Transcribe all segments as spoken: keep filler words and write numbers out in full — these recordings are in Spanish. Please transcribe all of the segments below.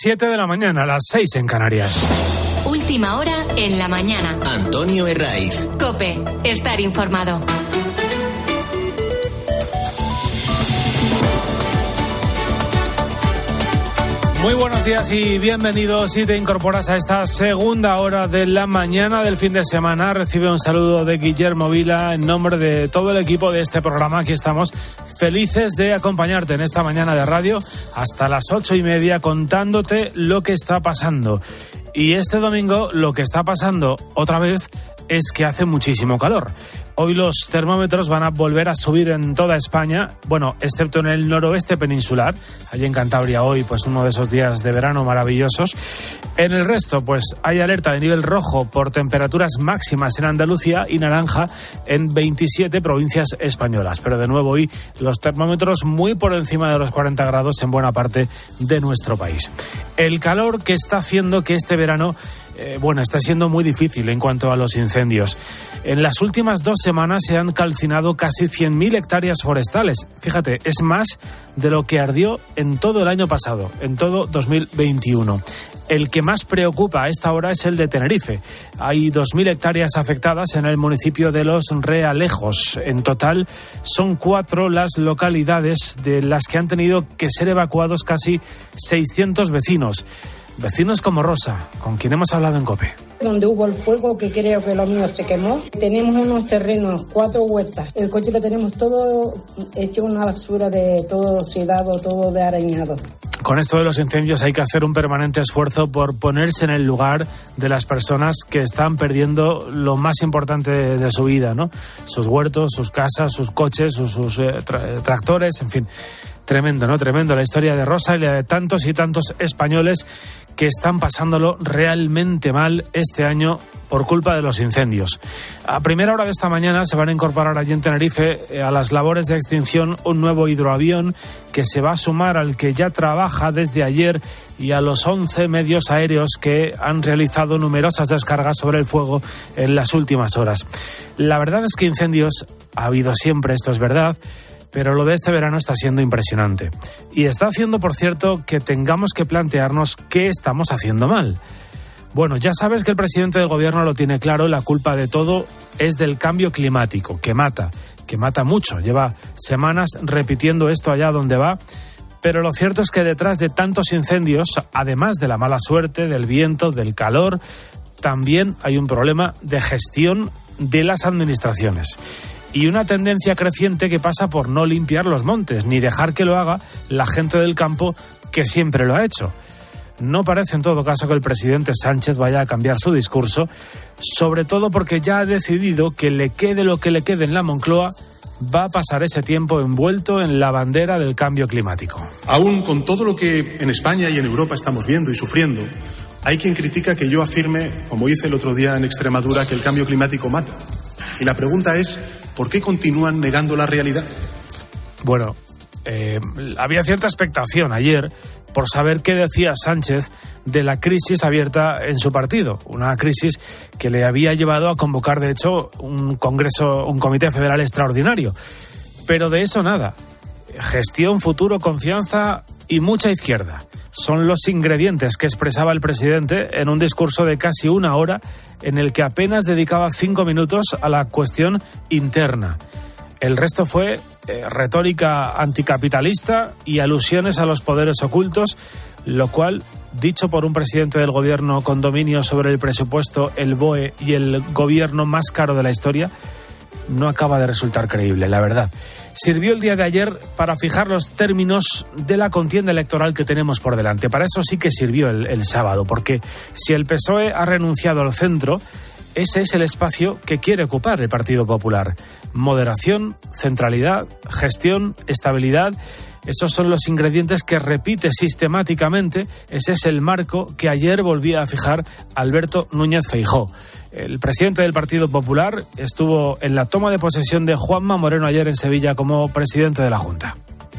siete de la mañana, a las seis en Canarias. Última hora en la mañana. Antonio Herraiz. COPE. Estar informado. Muy buenos días y bienvenidos. Si te incorporas a esta segunda hora de la mañana del fin de semana, recibe un saludo de Guillermo Vila en nombre de todo el equipo de este programa. Aquí estamos felices de acompañarte en esta mañana de radio hasta las ocho y media contándote lo que está pasando. Y este domingo lo que está pasando otra vez es que hace muchísimo calor. Hoy los termómetros van a volver a subir en toda España, bueno, excepto en el noroeste peninsular. Allí en Cantabria hoy, pues uno de esos días de verano maravillosos. En el resto, pues hay alerta de nivel rojo por temperaturas máximas en Andalucía y naranja en veintisiete provincias españolas. Pero de nuevo hoy los termómetros muy por encima de los cuarenta grados en buena parte de nuestro país. El calor que está haciendo que este verano Eh, bueno, está siendo muy difícil en cuanto a los incendios. En las últimas dos semanas se han calcinado casi cien mil hectáreas forestales. Fíjate, es más de lo que ardió en todo el año pasado, en todo dos mil veintiuno. El que más preocupa a esta hora es el de Tenerife. Hay dos mil hectáreas afectadas en el municipio de Los Realejos. En total son cuatro las localidades de las que han tenido que ser evacuados casi seiscientos vecinos. Vecinos como Rosa, con quien hemos hablado en COPE. Donde hubo el fuego, que creo que lo mío se quemó, tenemos unos terrenos, cuatro huertas. El coche que tenemos todo hecho una basura de todo oxidado, todo de arañado. Con esto de los incendios hay que hacer un permanente esfuerzo por ponerse en el lugar de las personas que están perdiendo lo más importante de, de su vida, ¿no? Sus huertos, sus casas, sus coches, sus, sus eh, tra- tractores, en fin. Tremendo, ¿no? Tremendo la historia de Rosa y la de tantos y tantos españoles que están pasándolo realmente mal este año por culpa de los incendios. A primera hora de esta mañana se van a incorporar allí en Tenerife a las labores de extinción un nuevo hidroavión que se va a sumar al que ya trabaja desde ayer y a los once medios aéreos que han realizado numerosas descargas sobre el fuego en las últimas horas. La verdad es que incendios ha habido siempre, esto es verdad, pero lo de este verano está siendo impresionante. Y está haciendo, por cierto, que tengamos que plantearnos qué estamos haciendo mal. Bueno, ya sabes que el presidente del gobierno lo tiene claro, la culpa de todo es del cambio climático, que mata, que mata mucho. Lleva semanas repitiendo esto allá donde va, pero lo cierto es que detrás de tantos incendios, además de la mala suerte, del viento, del calor, también hay un problema de gestión de las administraciones. Y una tendencia creciente que pasa por no limpiar los montes, ni dejar que lo haga la gente del campo que siempre lo ha hecho. No parece en todo caso que el presidente Sánchez vaya a cambiar su discurso, sobre todo porque ya ha decidido que le quede lo que le quede en la Moncloa, va a pasar ese tiempo envuelto en la bandera del cambio climático. Aún con todo lo que en España y en Europa estamos viendo y sufriendo, hay quien critica que yo afirme, como hice el otro día en Extremadura, que el cambio climático mata. Y la pregunta es, ¿por qué continúan negando la realidad? Bueno, eh, había cierta expectación ayer por saber qué decía Sánchez de la crisis abierta en su partido. Una crisis que le había llevado a convocar, de hecho, un congreso, un comité federal extraordinario. Pero de eso nada. Gestión, futuro, confianza y mucha izquierda. Son los ingredientes que expresaba el presidente en un discurso de casi una hora en el que apenas dedicaba cinco minutos a la cuestión interna. El resto fue eh, retórica anticapitalista y alusiones a los poderes ocultos, lo cual, dicho por un presidente del gobierno con dominio sobre el presupuesto, el B O E y el gobierno más caro de la historia, no acaba de resultar creíble, la verdad. Sirvió el día de ayer para fijar los términos de la contienda electoral que tenemos por delante. Para eso sí que sirvió el, el sábado, porque si el P S O E ha renunciado al centro, ese es el espacio que quiere ocupar el Partido Popular. Moderación, centralidad, gestión, estabilidad. Esos son los ingredientes que repite sistemáticamente. Ese es el marco que ayer volvía a fijar Alberto Núñez Feijóo. El presidente del Partido Popular estuvo en la toma de posesión de Juanma Moreno ayer en Sevilla como presidente de la Junta.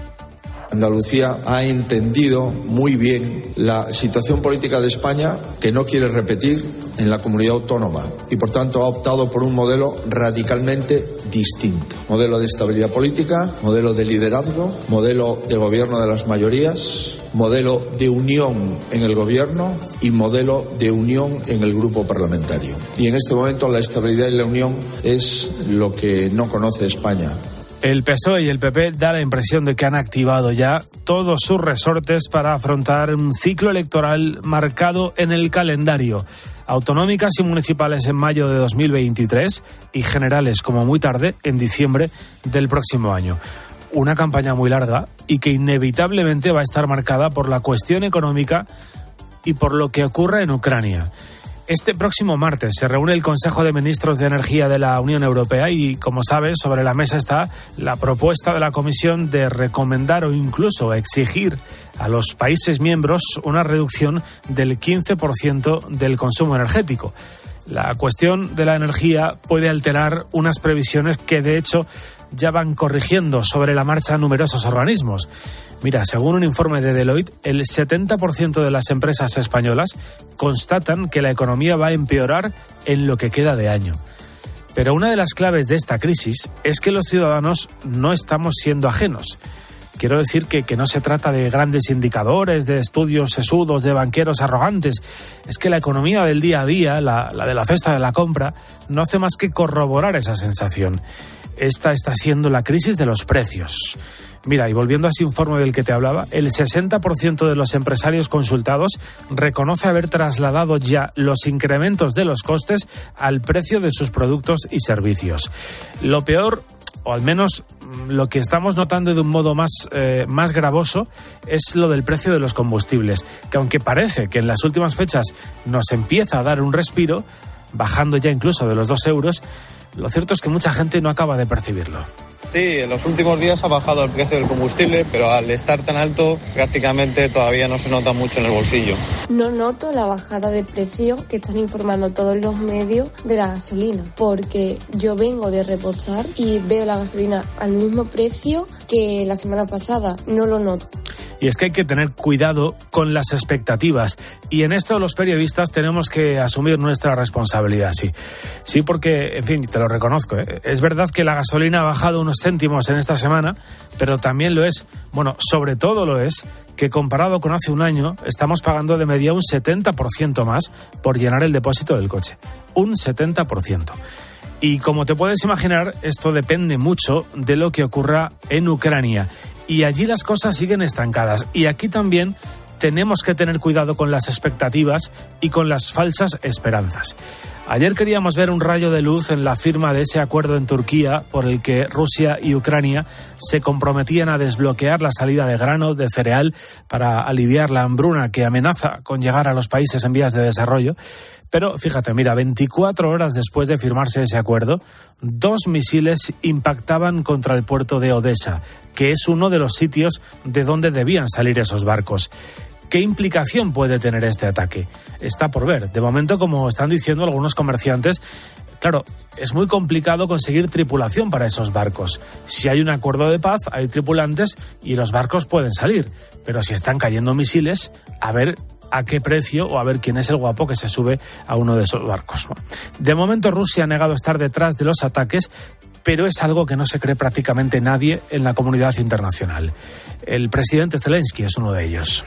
Andalucía ha entendido muy bien la situación política de España, que no quiere repetir en la comunidad autónoma, y por tanto ha optado por un modelo radicalmente distinto. Modelo de estabilidad política, modelo de liderazgo, modelo de gobierno de las mayorías, modelo de unión en el gobierno y modelo de unión en el grupo parlamentario. Y en este momento la estabilidad y la unión es lo que no conoce España. El P S O E y el P P da la impresión de que han activado ya todos sus resortes para afrontar un ciclo electoral marcado en el calendario. Autonómicas y municipales en mayo de dos mil veintitrés y generales como muy tarde en diciembre del próximo año. Una campaña muy larga y que inevitablemente va a estar marcada por la cuestión económica y por lo que ocurre en Ucrania. Este próximo martes se reúne el Consejo de Ministros de Energía de la Unión Europea y, como sabes, sobre la mesa está la propuesta de la Comisión de recomendar o incluso exigir a los países miembros una reducción del quince por ciento del consumo energético. La cuestión de la energía puede alterar unas previsiones que, de hecho, ya van corrigiendo sobre la marcha numerosos organismos. Mira, según un informe de Deloitte, el setenta por ciento de las empresas españolas constatan que la economía va a empeorar en lo que queda de año. Pero una de las claves de esta crisis es que los ciudadanos no estamos siendo ajenos. Quiero decir que, que no se trata de grandes indicadores, de estudios sesudos, de banqueros arrogantes. Es que la economía del día a día, la, la de la cesta de la compra, no hace más que corroborar esa sensación. Esta está siendo la crisis de los precios. Mira, y volviendo a ese informe del que te hablaba, el sesenta por ciento de los empresarios consultados reconoce haber trasladado ya los incrementos de los costes al precio de sus productos y servicios. Lo peor, o al menos lo que estamos notando de un modo más, eh, más gravoso, es lo del precio de los combustibles, que aunque parece que en las últimas fechas nos empieza a dar un respiro, bajando ya incluso de los dos euros, lo cierto es que mucha gente no acaba de percibirlo. Sí, en los últimos días ha bajado el precio del combustible, pero al estar tan alto prácticamente todavía no se nota mucho en el bolsillo. No noto la bajada de precio que están informando todos los medios de la gasolina, porque yo vengo de repostar y veo la gasolina al mismo precio que la semana pasada, no lo noto. Y es que hay que tener cuidado con las expectativas. Y en esto los periodistas tenemos que asumir nuestra responsabilidad, sí. Sí, porque, en fin, te lo reconozco, ¿eh? Es verdad que la gasolina ha bajado unos céntimos en esta semana, pero también lo es, bueno, sobre todo lo es, que comparado con hace un año, estamos pagando de media un setenta por ciento más por llenar el depósito del coche. Un setenta por ciento. Y como te puedes imaginar, esto depende mucho de lo que ocurra en Ucrania. Y allí las cosas siguen estancadas. Y aquí también tenemos que tener cuidado con las expectativas y con las falsas esperanzas. Ayer queríamos ver un rayo de luz en la firma de ese acuerdo en Turquía por el que Rusia y Ucrania se comprometían a desbloquear la salida de grano, de cereal, para aliviar la hambruna que amenaza con llegar a los países en vías de desarrollo. Pero fíjate, mira, veinticuatro horas después de firmarse ese acuerdo, dos misiles impactaban contra el puerto de Odesa, que es uno de los sitios de donde debían salir esos barcos. ¿Qué implicación puede tener este ataque? Está por ver. De momento, como están diciendo algunos comerciantes, claro, es muy complicado conseguir tripulación para esos barcos. Si hay un acuerdo de paz, hay tripulantes y los barcos pueden salir. Pero si están cayendo misiles, a ver a qué precio o a ver quién es el guapo que se sube a uno de esos barcos. De momento, Rusia ha negado estar detrás de los ataques, pero es algo que no se cree prácticamente nadie en la comunidad internacional. El presidente Zelensky es uno de ellos.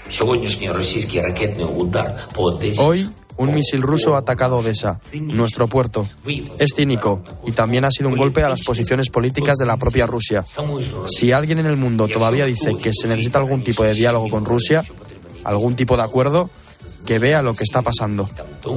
Hoy, un misil ruso ha atacado Odesa, nuestro puerto. Es cínico y también ha sido un golpe a las posiciones políticas de la propia Rusia. Si alguien en el mundo todavía dice que se necesita algún tipo de diálogo con Rusia, algún tipo de acuerdo, que vea lo que está pasando.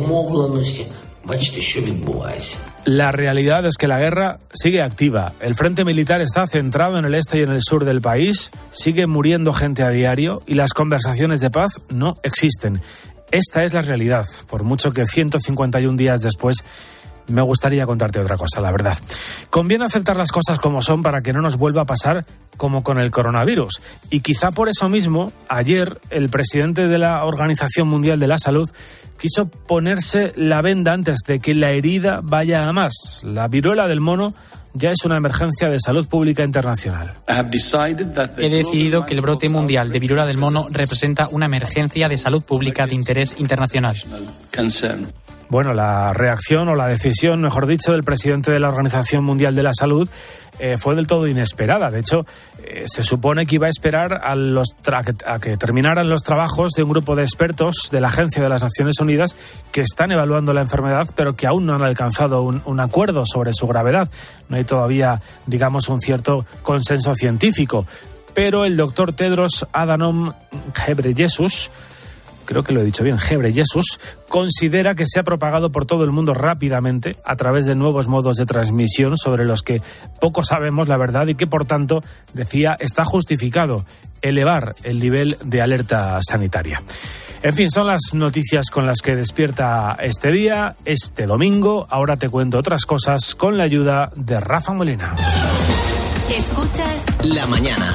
La realidad es que la guerra sigue activa. El frente militar está centrado en el este y en el sur del país, sigue muriendo gente a diario y las conversaciones de paz no existen. Esta es la realidad, por mucho que ciento cincuenta y un días después me gustaría contarte otra cosa, la verdad. Conviene aceptar las cosas como son para que no nos vuelva a pasar como con el coronavirus. Y quizá por eso mismo, ayer, el presidente de la Organización Mundial de la Salud quiso ponerse la venda antes de que la herida vaya a más. La viruela del mono ya es una emergencia de salud pública internacional. He decidido que el brote mundial de viruela del mono representa una emergencia de salud pública de interés internacional. Bueno, la reacción o la decisión, mejor dicho, del presidente de la Organización Mundial de la Salud eh, fue del todo inesperada. De hecho, eh, se supone que iba a esperar a, los tra- a que terminaran los trabajos de un grupo de expertos de la Agencia de las Naciones Unidas que están evaluando la enfermedad, pero que aún no han alcanzado un, un acuerdo sobre su gravedad. No hay todavía, digamos, un cierto consenso científico. Pero el doctor Tedros Adhanom Ghebreyesus, creo que lo he dicho bien, Ghebreyesus, considera que se ha propagado por todo el mundo rápidamente a través de nuevos modos de transmisión sobre los que poco sabemos la verdad y que, por tanto, decía, está justificado elevar el nivel de alerta sanitaria. En fin, son las noticias con las que despierta este día, este domingo. Ahora te cuento otras cosas con la ayuda de Rafa Molina. Escuchas La Mañana.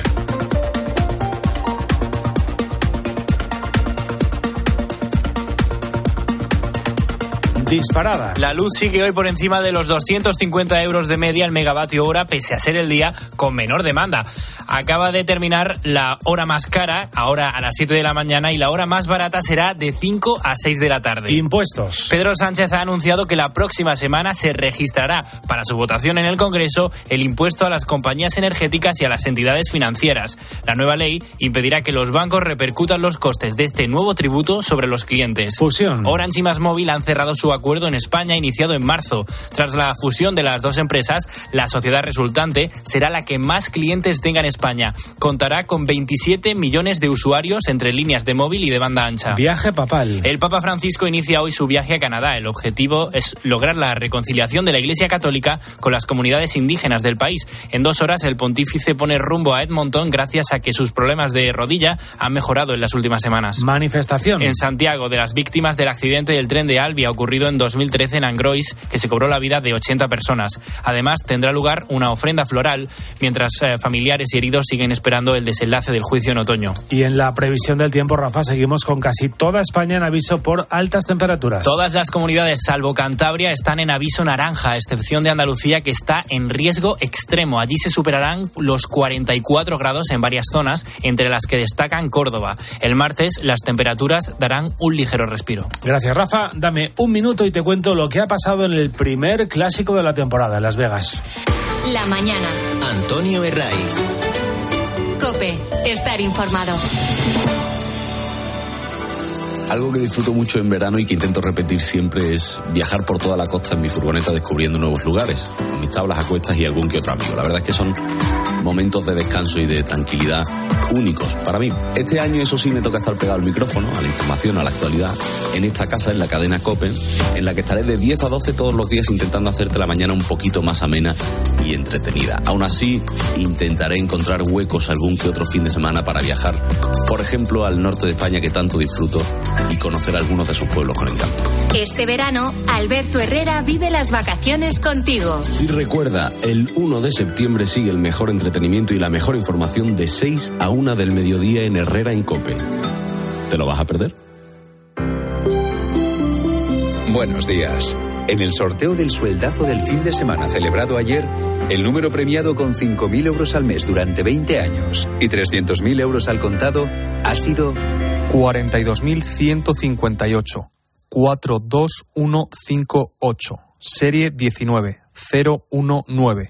Disparada. La luz sigue hoy por encima de los doscientos cincuenta euros de media el megavatio hora, pese a ser el día con menor demanda. Acaba de terminar la hora más cara, ahora a las siete de la mañana, y la hora más barata será de cinco a seis de la tarde. Impuestos. Pedro Sánchez ha anunciado que la próxima semana se registrará para su votación en el Congreso el impuesto a las compañías energéticas y a las entidades financieras. La nueva ley impedirá que los bancos repercutan los costes de este nuevo tributo sobre los clientes. Fusión. Orange y MásMóvil han cerrado su acuerdo en España iniciado en marzo. Tras la fusión de las dos empresas, la sociedad resultante será la que más clientes tenga en España. Contará con veintisiete millones de usuarios entre líneas de móvil y de banda ancha. Viaje papal. El Papa Francisco inicia hoy su viaje a Canadá. El objetivo es lograr la reconciliación de la Iglesia Católica con las comunidades indígenas del país. En dos horas el pontífice pone rumbo a Edmonton gracias a que sus problemas de rodilla han mejorado en las últimas semanas. Manifestación. En Santiago, de las víctimas del accidente del tren de Alvia ocurrido en dos mil trece en Angrois, que se cobró la vida de ochenta personas. Además, tendrá lugar una ofrenda floral, mientras eh, familiares y heridos siguen esperando el desenlace del juicio en otoño. Y en la previsión del tiempo, Rafa, seguimos con casi toda España en aviso por altas temperaturas. Todas las comunidades, salvo Cantabria, están en aviso naranja, a excepción de Andalucía, que está en riesgo extremo. Allí se superarán los cuarenta y cuatro grados en varias zonas, entre las que destacan Córdoba. El martes, las temperaturas darán un ligero respiro. Gracias, Rafa. Dame un minuto y te cuento lo que ha pasado en el primer clásico de la temporada en Las Vegas. La Mañana. Antonio Herraiz. COPE. Estar informado. Algo que disfruto mucho en verano y que intento repetir siempre es viajar por toda la costa en mi furgoneta descubriendo nuevos lugares, con mis tablas a cuestas y algún que otro amigo. La verdad es que son momentos de descanso y de tranquilidad únicos para mí. Este año, eso sí, me toca estar pegado al micrófono, a la información, a la actualidad, en esta casa, en la cadena COPE, en la que estaré de diez a doce todos los días intentando hacerte la mañana un poquito más amena y entretenida. Aún así, intentaré encontrar huecos algún que otro fin de semana para viajar, por ejemplo, al norte de España, que tanto disfruto, y conocer algunos de sus pueblos con encanto. Este verano, Alberto Herrera vive las vacaciones contigo. Y recuerda, el uno de septiembre sigue el mejor entretenimiento y la mejor información de seis a una del mediodía en Herrera en COPE. ¿Te lo vas a perder? Buenos días. En el sorteo del sueldazo del fin de semana celebrado ayer, el número premiado con cinco mil euros al mes durante veinte años y trescientos mil euros al contado ha sido cuarenta y dos mil ciento cincuenta y ocho. cuatro dos uno cinco ocho. Serie diecinueve cero uno nueve.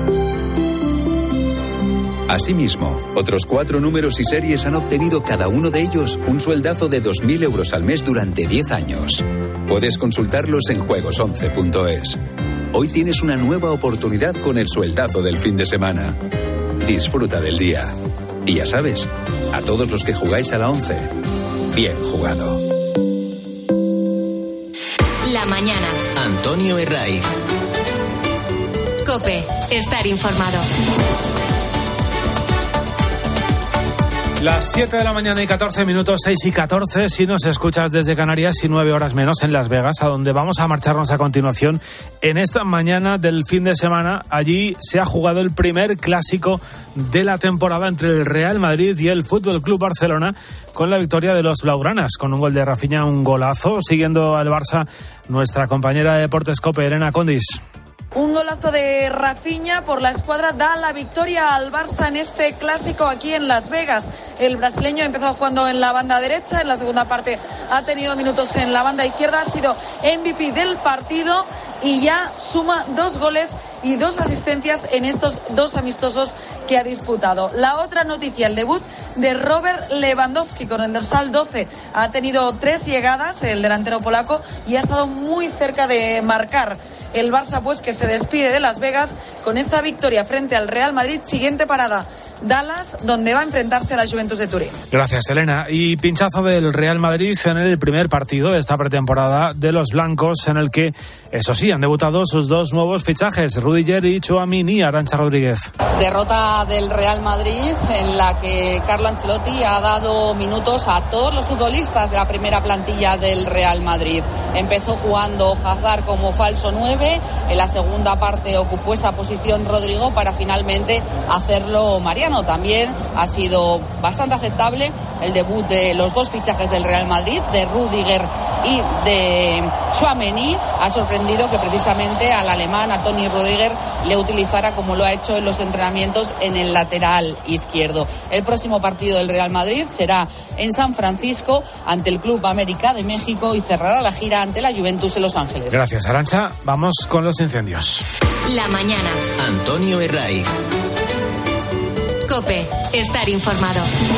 Asimismo, otros cuatro números y series han obtenido cada uno de ellos un sueldazo de dos mil euros al mes durante diez años. Puedes consultarlos en juegos once punto es. Hoy tienes una nueva oportunidad con el sueldazo del fin de semana. Disfruta del día. Y ya sabes, a todos los que jugáis a la once, bien jugado. La Mañana. Antonio Herraiz. COPE. Estar informado. Las siete de la mañana y catorce minutos, seis y catorce, si nos escuchas desde Canarias, y nueve horas menos en Las Vegas, a donde vamos a marcharnos a continuación en esta mañana del fin de semana. Allí se ha jugado el primer clásico de la temporada entre el Real Madrid y el F C Barcelona, con la victoria de los blaugranas, con un gol de Rafinha, un golazo. Siguiendo al Barça, nuestra compañera de Deportes COPE, Elena Condis. Un golazo de Rafinha por la escuadra da la victoria al Barça en este clásico aquí en Las Vegas. El brasileño ha empezado jugando en la banda derecha, en la segunda parte ha tenido minutos en la banda izquierda, ha sido M V P del partido y ya suma dos goles y dos asistencias en estos dos amistosos que ha disputado. La otra noticia, el debut de Robert Lewandowski con el dorsal doce. Ha tenido tres llegadas, el delantero polaco, y ha estado muy cerca de marcar. El Barça, pues, que se despide de Las Vegas con esta victoria frente al Real Madrid. Siguiente parada, Dallas, donde va a enfrentarse a la Juventus de Turín. Gracias, Elena. Y pinchazo del Real Madrid en el primer partido de esta pretemporada de los blancos, en el que, eso sí, han debutado sus dos nuevos fichajes, Rudiger y Tchouaméni. Arantxa Rodríguez. Derrota del Real Madrid en la que Carlo Ancelotti ha dado minutos a todos los futbolistas de la primera plantilla del Real Madrid. Empezó jugando Hazard como falso nueve, en la segunda parte ocupó esa posición Rodrigo para finalmente hacerlo Mariano. También ha sido bastante aceptable el debut de los dos fichajes del Real Madrid, de Rudiger y de Tchouaméni. Ha sorprendido que precisamente al alemán, a Toni Rudiger, le utilizara como lo ha hecho en los entrenamientos en el lateral izquierdo. El próximo partido del Real Madrid será en San Francisco ante el Club América de México y cerrará la gira ante la Juventus en Los Ángeles. Gracias, Arantxa. Vamos con los incendios. La mañana. Antonio Herraiz. COPE. Estar informado.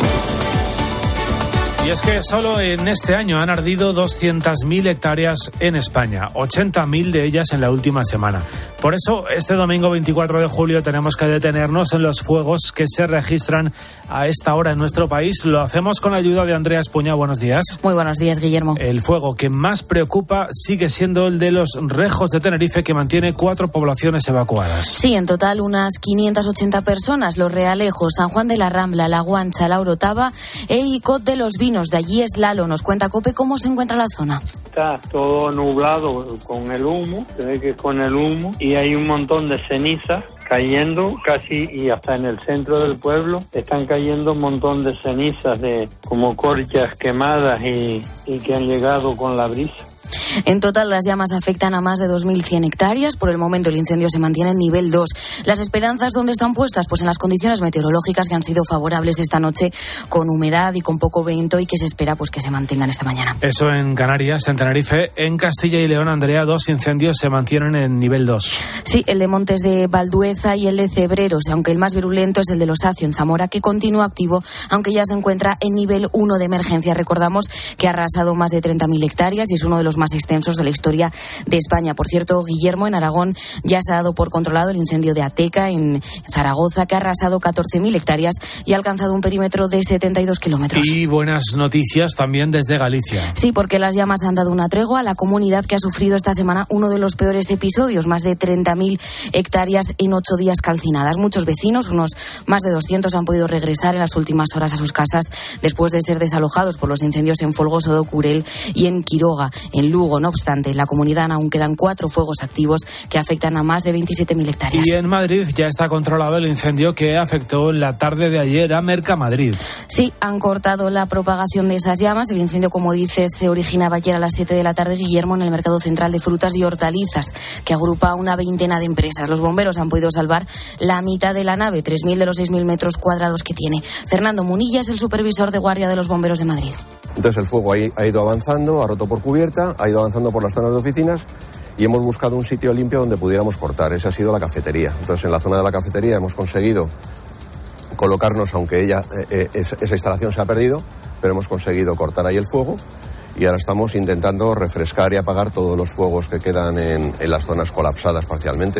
Y es que solo en este año han ardido doscientas mil hectáreas en España, ochenta mil de ellas en la última semana. Por eso, este domingo veinticuatro de julio tenemos que detenernos en los fuegos que se registran a esta hora en nuestro país. Lo hacemos con ayuda de Andrea Espuña. Buenos días. Muy buenos días, Guillermo. El fuego que más preocupa sigue siendo el de los Rejos de Tenerife, que mantiene cuatro poblaciones evacuadas. Sí, en total unas quinientas ochenta personas. Los Realejos, San Juan de la Rambla, La Guancha, La Orotava e Icod de los Vinos. De allí es Lalo. Nos cuenta COPE cómo se encuentra la zona. Está todo nublado con el humo, se ve que es con el humo, y hay un montón de cenizas cayendo casi, y hasta en el centro del pueblo están cayendo un montón de cenizas de como corchas quemadas y, y que han llegado con la brisa. En total, las llamas afectan a más de dos mil cien hectáreas. Por el momento, el incendio se mantiene en nivel dos. Las esperanzas, ¿dónde están puestas? Pues en las condiciones meteorológicas que han sido favorables esta noche, con humedad y con poco viento, y que se espera pues que se mantengan esta mañana. Eso en Canarias, en Tenerife. En Castilla y León, Andrea, dos incendios se mantienen en nivel dos. Sí, el de Montes de Valdueza y el de Cebreros, aunque el más virulento es el de Los Acio, en Zamora, que continúa activo, aunque ya se encuentra en nivel uno de emergencia. Recordamos que ha arrasado más de treinta mil hectáreas y es uno de los más extensos de la historia de España. Por cierto, Guillermo, en Aragón ya se ha dado por controlado el incendio de Ateca, en Zaragoza, que ha arrasado catorce mil hectáreas y ha alcanzado un perímetro de setenta y dos kilómetros. Y buenas noticias también desde Galicia. Sí, porque las llamas han dado una tregua a la comunidad que ha sufrido esta semana uno de los peores episodios, más de treinta mil hectáreas en ocho días calcinadas. Muchos vecinos, unos más de doscientos, han podido regresar en las últimas horas a sus casas después de ser desalojados por los incendios en Folgoso de Curel y en Quiroga, en Lugo. No obstante, en la comunidad aún quedan cuatro fuegos activos que afectan a más de veintisiete mil hectáreas. Y en Madrid ya está controlado el incendio que afectó en la tarde de ayer a Mercamadrid. Sí, han cortado la propagación de esas llamas. El incendio, como dices, se originaba ayer a las siete de la tarde, Guillermo, en el mercado central de frutas y hortalizas, que agrupa a una veintena de empresas. Los bomberos han podido salvar la mitad de la nave, tres mil de los seis mil metros cuadrados que tiene. Fernando Munilla es el supervisor de guardia de los bomberos de Madrid. Entonces el fuego ahí ha ido avanzando, ha roto por cubierta, ha ido avanzando por las zonas de oficinas y hemos buscado un sitio limpio donde pudiéramos cortar. Esa ha sido la cafetería. Entonces en la zona de la cafetería hemos conseguido colocarnos, aunque ella, eh, esa, esa instalación se ha perdido, pero hemos conseguido cortar ahí el fuego y ahora estamos intentando refrescar y apagar todos los fuegos que quedan en, en las zonas colapsadas parcialmente.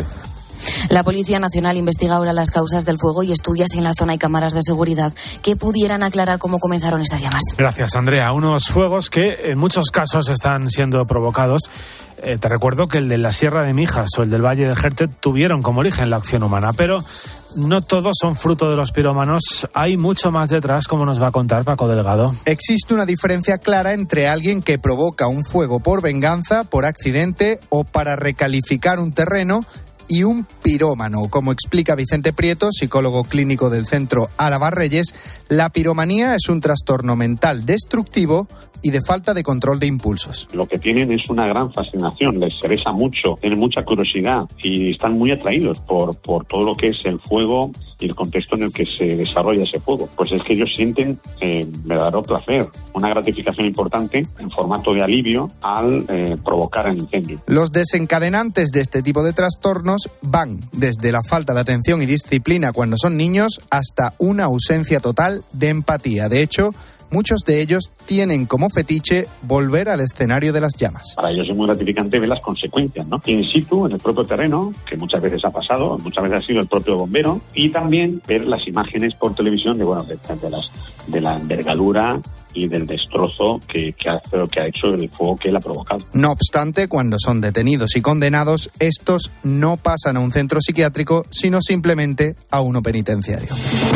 La Policía Nacional investiga ahora las causas del fuego y estudia si en la zona hay cámaras de seguridad que pudieran aclarar cómo comenzaron esas llamas. Gracias, Andrea. Unos fuegos que en muchos casos están siendo provocados. Eh, te recuerdo que el de la Sierra de Mijas o el del Valle de Jerte tuvieron como origen la acción humana, pero no todos son fruto de los pirómanos. Hay mucho más detrás, como nos va a contar Paco Delgado. Existe una diferencia clara entre alguien que provoca un fuego por venganza, por accidente o para recalificar un terreno, y un pirómano. Como explica Vicente Prieto, psicólogo clínico del Centro Álava Reyes, la piromanía es un trastorno mental destructivo y de falta de control de impulsos. Lo que tienen es una gran fascinación, les interesa mucho, tienen mucha curiosidad y están muy atraídos por, por todo lo que es el fuego y el contexto en el que se desarrolla ese fuego. Pues es que ellos sienten eh, verdadero placer, una gratificación importante en formato de alivio al eh, provocar el incendio. Los desencadenantes de este tipo de trastornos van desde la falta de atención y disciplina cuando son niños hasta una ausencia total de empatía. De hecho, muchos de ellos tienen como fetiche volver al escenario de las llamas. Para ellos es muy gratificante ver las consecuencias, ¿no? In situ, en el propio terreno, que muchas veces ha pasado, muchas veces ha sido el propio bombero, y también ver las imágenes por televisión de, bueno, de, de, las, de la envergadura y del destrozo que, que, ha, que ha hecho el fuego que él ha provocado. No obstante, cuando son detenidos y condenados, estos no pasan a un centro psiquiátrico, sino simplemente a uno penitenciario.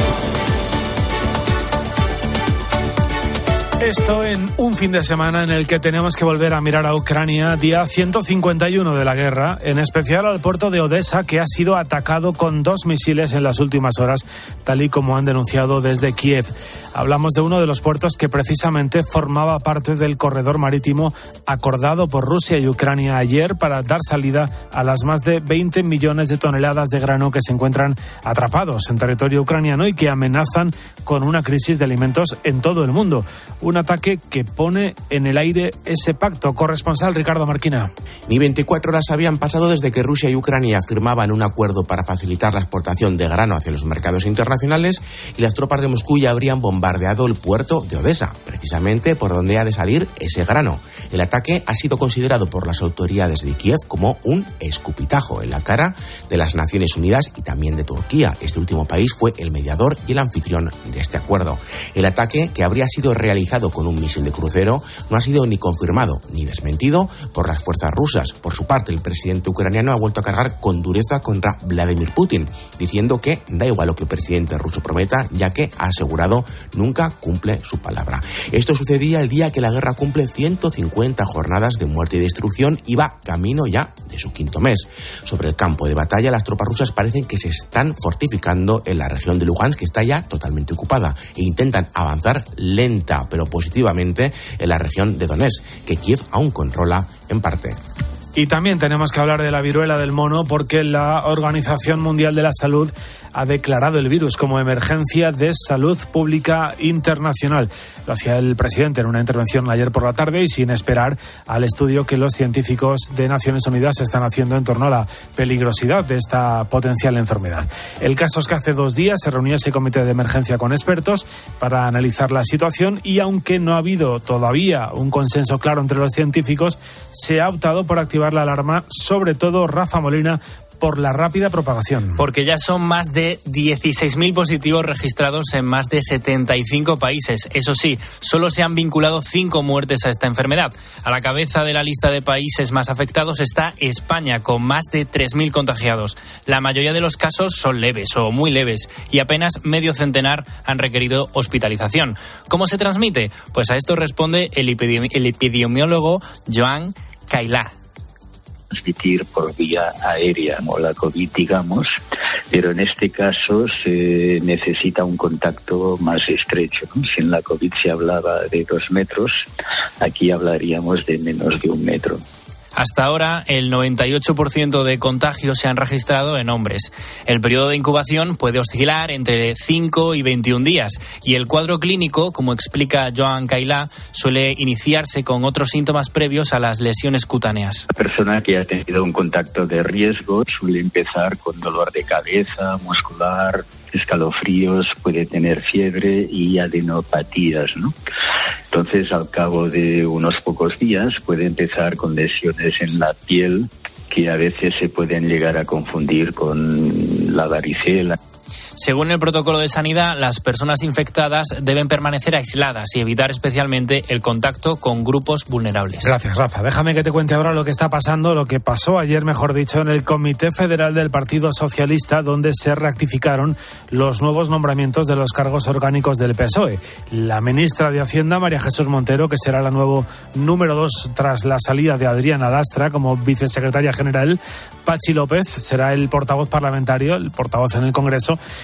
Esto en un fin de semana en el que tenemos que volver a mirar a Ucrania, día ciento cincuenta y uno de la guerra, en especial al puerto de Odesa, que ha sido atacado con dos misiles en las últimas horas, tal y como han denunciado desde Kiev. Hablamos de uno de los puertos que precisamente formaba parte del corredor marítimo acordado por Rusia y Ucrania ayer para dar salida a las más de veinte millones de toneladas de grano que se encuentran atrapados en territorio ucraniano y que amenazan con una crisis de alimentos en todo el mundo. Un ataque que pone en el aire ese pacto. Corresponsal Ricardo Marquina. Ni veinticuatro horas habían pasado desde que Rusia y Ucrania firmaban un acuerdo para facilitar la exportación de grano hacia los mercados internacionales y las tropas de Moscú ya habrían bombardeado el puerto de Odesa, precisamente por donde ha de salir ese grano. El ataque ha sido considerado por las autoridades de Kiev como un escupitajo en la cara de las Naciones Unidas y también de Turquía. Este último país fue el mediador y el anfitrión de este acuerdo. El ataque, que habría sido realizado con un misil de crucero, no ha sido ni confirmado ni desmentido por las fuerzas rusas. Por su parte, el presidente ucraniano ha vuelto a cargar con dureza contra Vladimir Putin, diciendo que da igual lo que el presidente ruso prometa, ya que ha asegurado nunca cumple su palabra. Esto sucedía el día que la guerra cumple ciento cincuenta jornadas de muerte y destrucción y va camino ya de su quinto mes. Sobre el campo de batalla, las tropas rusas parecen que se están fortificando en la región de Lugansk, que está ya totalmente ocupada, e intentan avanzar lenta pero positivamente en la región de Donetsk, que Kiev aún controla en parte. Y también tenemos que hablar de la viruela del mono, porque la Organización Mundial de la Salud ha declarado el virus como emergencia de salud pública internacional. Lo hacía el presidente en una intervención ayer por la tarde y sin esperar al estudio que los científicos de Naciones Unidas están haciendo en torno a la peligrosidad de esta potencial enfermedad. El caso es que hace dos días se reunió ese comité de emergencia con expertos para analizar la situación y aunque no ha habido todavía un consenso claro entre los científicos, se ha optado por activar la alarma, sobre todo Rafa Molina, por la rápida propagación. Porque ya son más de dieciséis mil positivos registrados en más de setenta y cinco países. Eso sí, solo se han vinculado cinco muertes a esta enfermedad. A la cabeza de la lista de países más afectados está España, con más de tres mil contagiados. La mayoría de los casos son leves o muy leves y apenas medio centenar han requerido hospitalización. ¿Cómo se transmite? Pues a esto responde el, epidemi- el epidemiólogo Joan Cailá. Transmitir por vía aérea o la COVID, digamos, pero en este caso se necesita un contacto más estrecho, ¿no? Si en la COVID se hablaba de dos metros, aquí hablaríamos de menos de un metro. Hasta ahora, el noventa y ocho por ciento de contagios se han registrado en hombres. El periodo de incubación puede oscilar entre cinco y veintiún días y el cuadro clínico, como explica Joan Cailá, suele iniciarse con otros síntomas previos a las lesiones cutáneas. La persona que ha tenido un contacto de riesgo suele empezar con dolor de cabeza, muscular, escalofríos, puede tener fiebre y adenopatías, ¿no? Entonces, al cabo de unos pocos días puede empezar con lesiones en la piel que a veces se pueden llegar a confundir con la varicela. Según el protocolo de sanidad, las personas infectadas deben permanecer aisladas y evitar especialmente el contacto con grupos vulnerables. Gracias, Rafa. Déjame que te cuente ahora lo que está pasando, lo que pasó ayer, mejor dicho, en el Comité Federal del Partido Socialista, donde se rectificaron los nuevos nombramientos de los cargos orgánicos del P S O E. La ministra de Hacienda, María Jesús Montero, que será la nuevo número dos tras la salida de Adriana Lastra como vicesecretaria general, Pachi López será el portavoz parlamentario, el portavoz en el Congreso,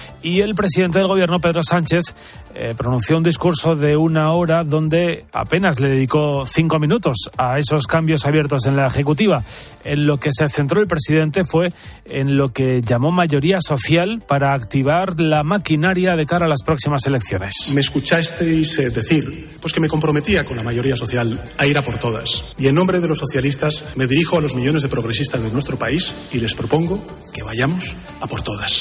Y el presidente del gobierno, Pedro Sánchez, eh, pronunció un discurso de una hora donde apenas le dedicó cinco minutos a esos cambios abiertos en la Ejecutiva. En lo que se centró el presidente fue en lo que llamó mayoría social para activar la maquinaria de cara a las próximas elecciones. Me escuchasteis eh, decir pues que me comprometía con la mayoría social a ir a por todas. Y en nombre de los socialistas me dirijo a los millones de progresistas de nuestro país y les propongo que vayamos a por todas.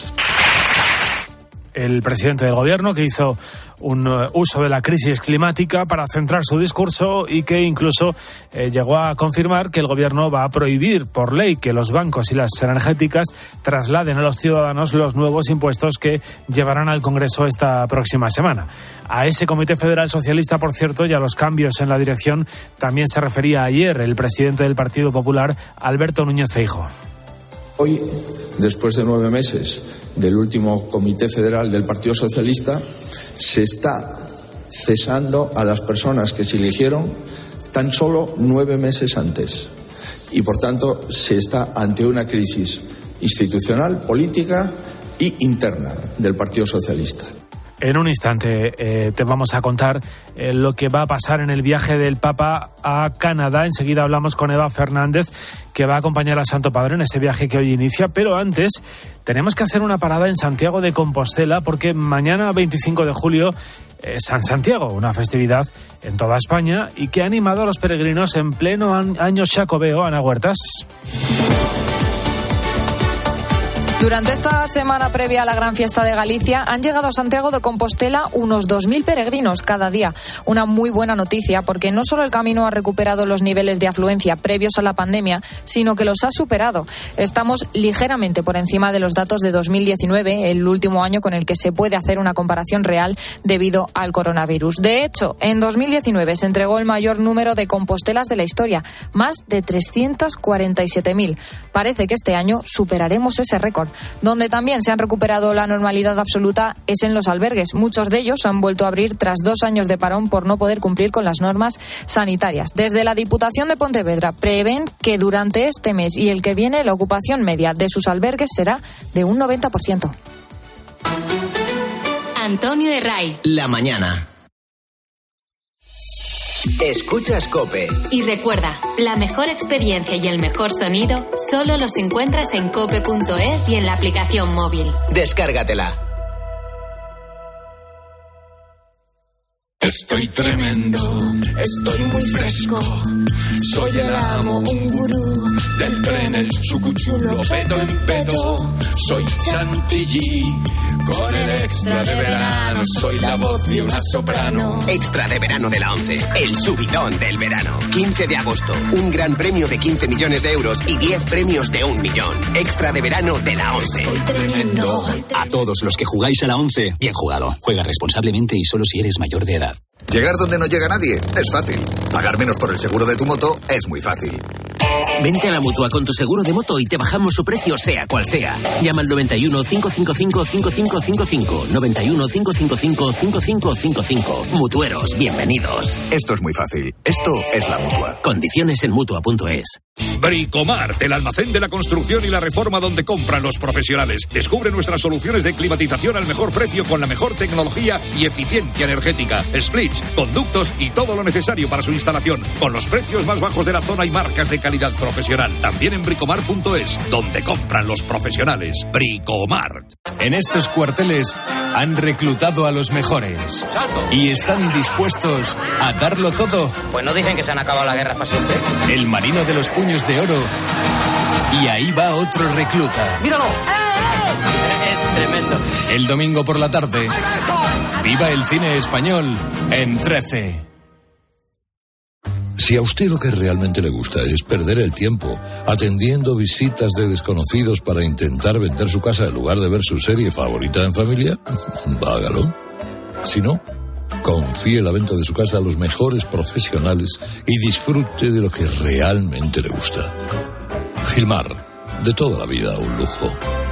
El presidente del gobierno, que hizo un uh, uso de la crisis climática para centrar su discurso y que incluso eh, llegó a confirmar que el gobierno va a prohibir por ley que los bancos y las energéticas trasladen a los ciudadanos los nuevos impuestos que llevarán al Congreso esta próxima semana. A ese Comité Federal Socialista, por cierto, y a los cambios en la dirección también se refería ayer el presidente del Partido Popular, Alberto Núñez Feijóo. Hoy, después de nueve meses del último Comité Federal del Partido Socialista, se está cesando a las personas que se eligieron tan solo nueve meses antes. Y, por tanto, se está ante una crisis institucional, política e interna del Partido Socialista. En un instante eh, te vamos a contar eh, lo que va a pasar en el viaje del Papa a Canadá. Enseguida hablamos con Eva Fernández, que va a acompañar al Santo Padre en ese viaje que hoy inicia. Pero antes tenemos que hacer una parada en Santiago de Compostela, porque mañana, veinticinco de julio, es San Santiago, una festividad en toda España y que ha animado a los peregrinos en pleno año xacobeo. Ana Huertas. Durante esta semana previa a la gran fiesta de Galicia han llegado a Santiago de Compostela unos dos mil peregrinos cada día. Una muy buena noticia, porque no solo el camino ha recuperado los niveles de afluencia previos a la pandemia, sino que los ha superado. Estamos ligeramente por encima de los datos de dos mil diecinueve, el último año con el que se puede hacer una comparación real debido al coronavirus. De hecho, en dos mil diecinueve se entregó el mayor número de compostelas de la historia, más de trescientos cuarenta y siete mil. Parece que este año superaremos ese récord. Donde también se han recuperado la normalidad absoluta es en los albergues. Muchos de ellos han vuelto a abrir tras dos años de parón por no poder cumplir con las normas sanitarias. Desde la Diputación de Pontevedra prevén que durante este mes y el que viene la ocupación media de sus albergues será de un noventa por ciento. Antonio Herray. La mañana. Escuchas COPE. Y recuerda, la mejor experiencia y el mejor sonido solo los encuentras en cope punto es y en la aplicación móvil. Descárgatela. Estoy tremendo, estoy muy fresco. Soy el amo, un gurú del tren, el chucuchulo, peto en peto. Soy Chantilly, con el extra de verano. Soy la voz de una soprano. Extra de verano de la ONCE, el subidón del verano. quince de agosto, un gran premio de quince millones de euros y diez premios de un millón. Extra de verano de la ONCE. Estoy tremendo. A todos los que jugáis a la ONCE, bien jugado. Juega responsablemente y solo si eres mayor de edad. Llegar donde no llega nadie es fácil. Pagar menos por el seguro de tu moto es muy fácil. Vente a la Mutua con tu seguro de moto y te bajamos su precio sea cual sea. Llama al noventa y uno, cinco cinco cinco, cinco cinco cinco cinco. noventa y uno, cinco cinco cinco, cinco cinco cinco cinco. Mutueros, bienvenidos. Esto es muy fácil. Esto es la Mutua. Condiciones en Mutua punto es. Bricomart, el almacén de la construcción y la reforma donde compran los profesionales. Descubre nuestras soluciones de climatización al mejor precio con la mejor tecnología y eficiencia energética. Splits, conductos y todo lo necesario para su instalación. Con los precios más bajos de la zona y marcas de calidad profesional. También en bricomart punto es, donde compran los profesionales. Bricomart. En estos cuarteles han reclutado a los mejores y están dispuestos a darlo todo. Pues no dicen que se han acabado la guerra para siempre. El marino de los puños de oro. Y ahí va otro recluta. ¡Míralo! Es tremendo. El domingo por la tarde, viva el cine español en trece. Si a usted lo que realmente le gusta es perder el tiempo atendiendo visitas de desconocidos para intentar vender su casa en lugar de ver su serie favorita en familia, hágalo. Si no, confíe la venta de su casa a los mejores profesionales y disfrute de lo que realmente le gusta. Gilmar, de toda la vida un lujo.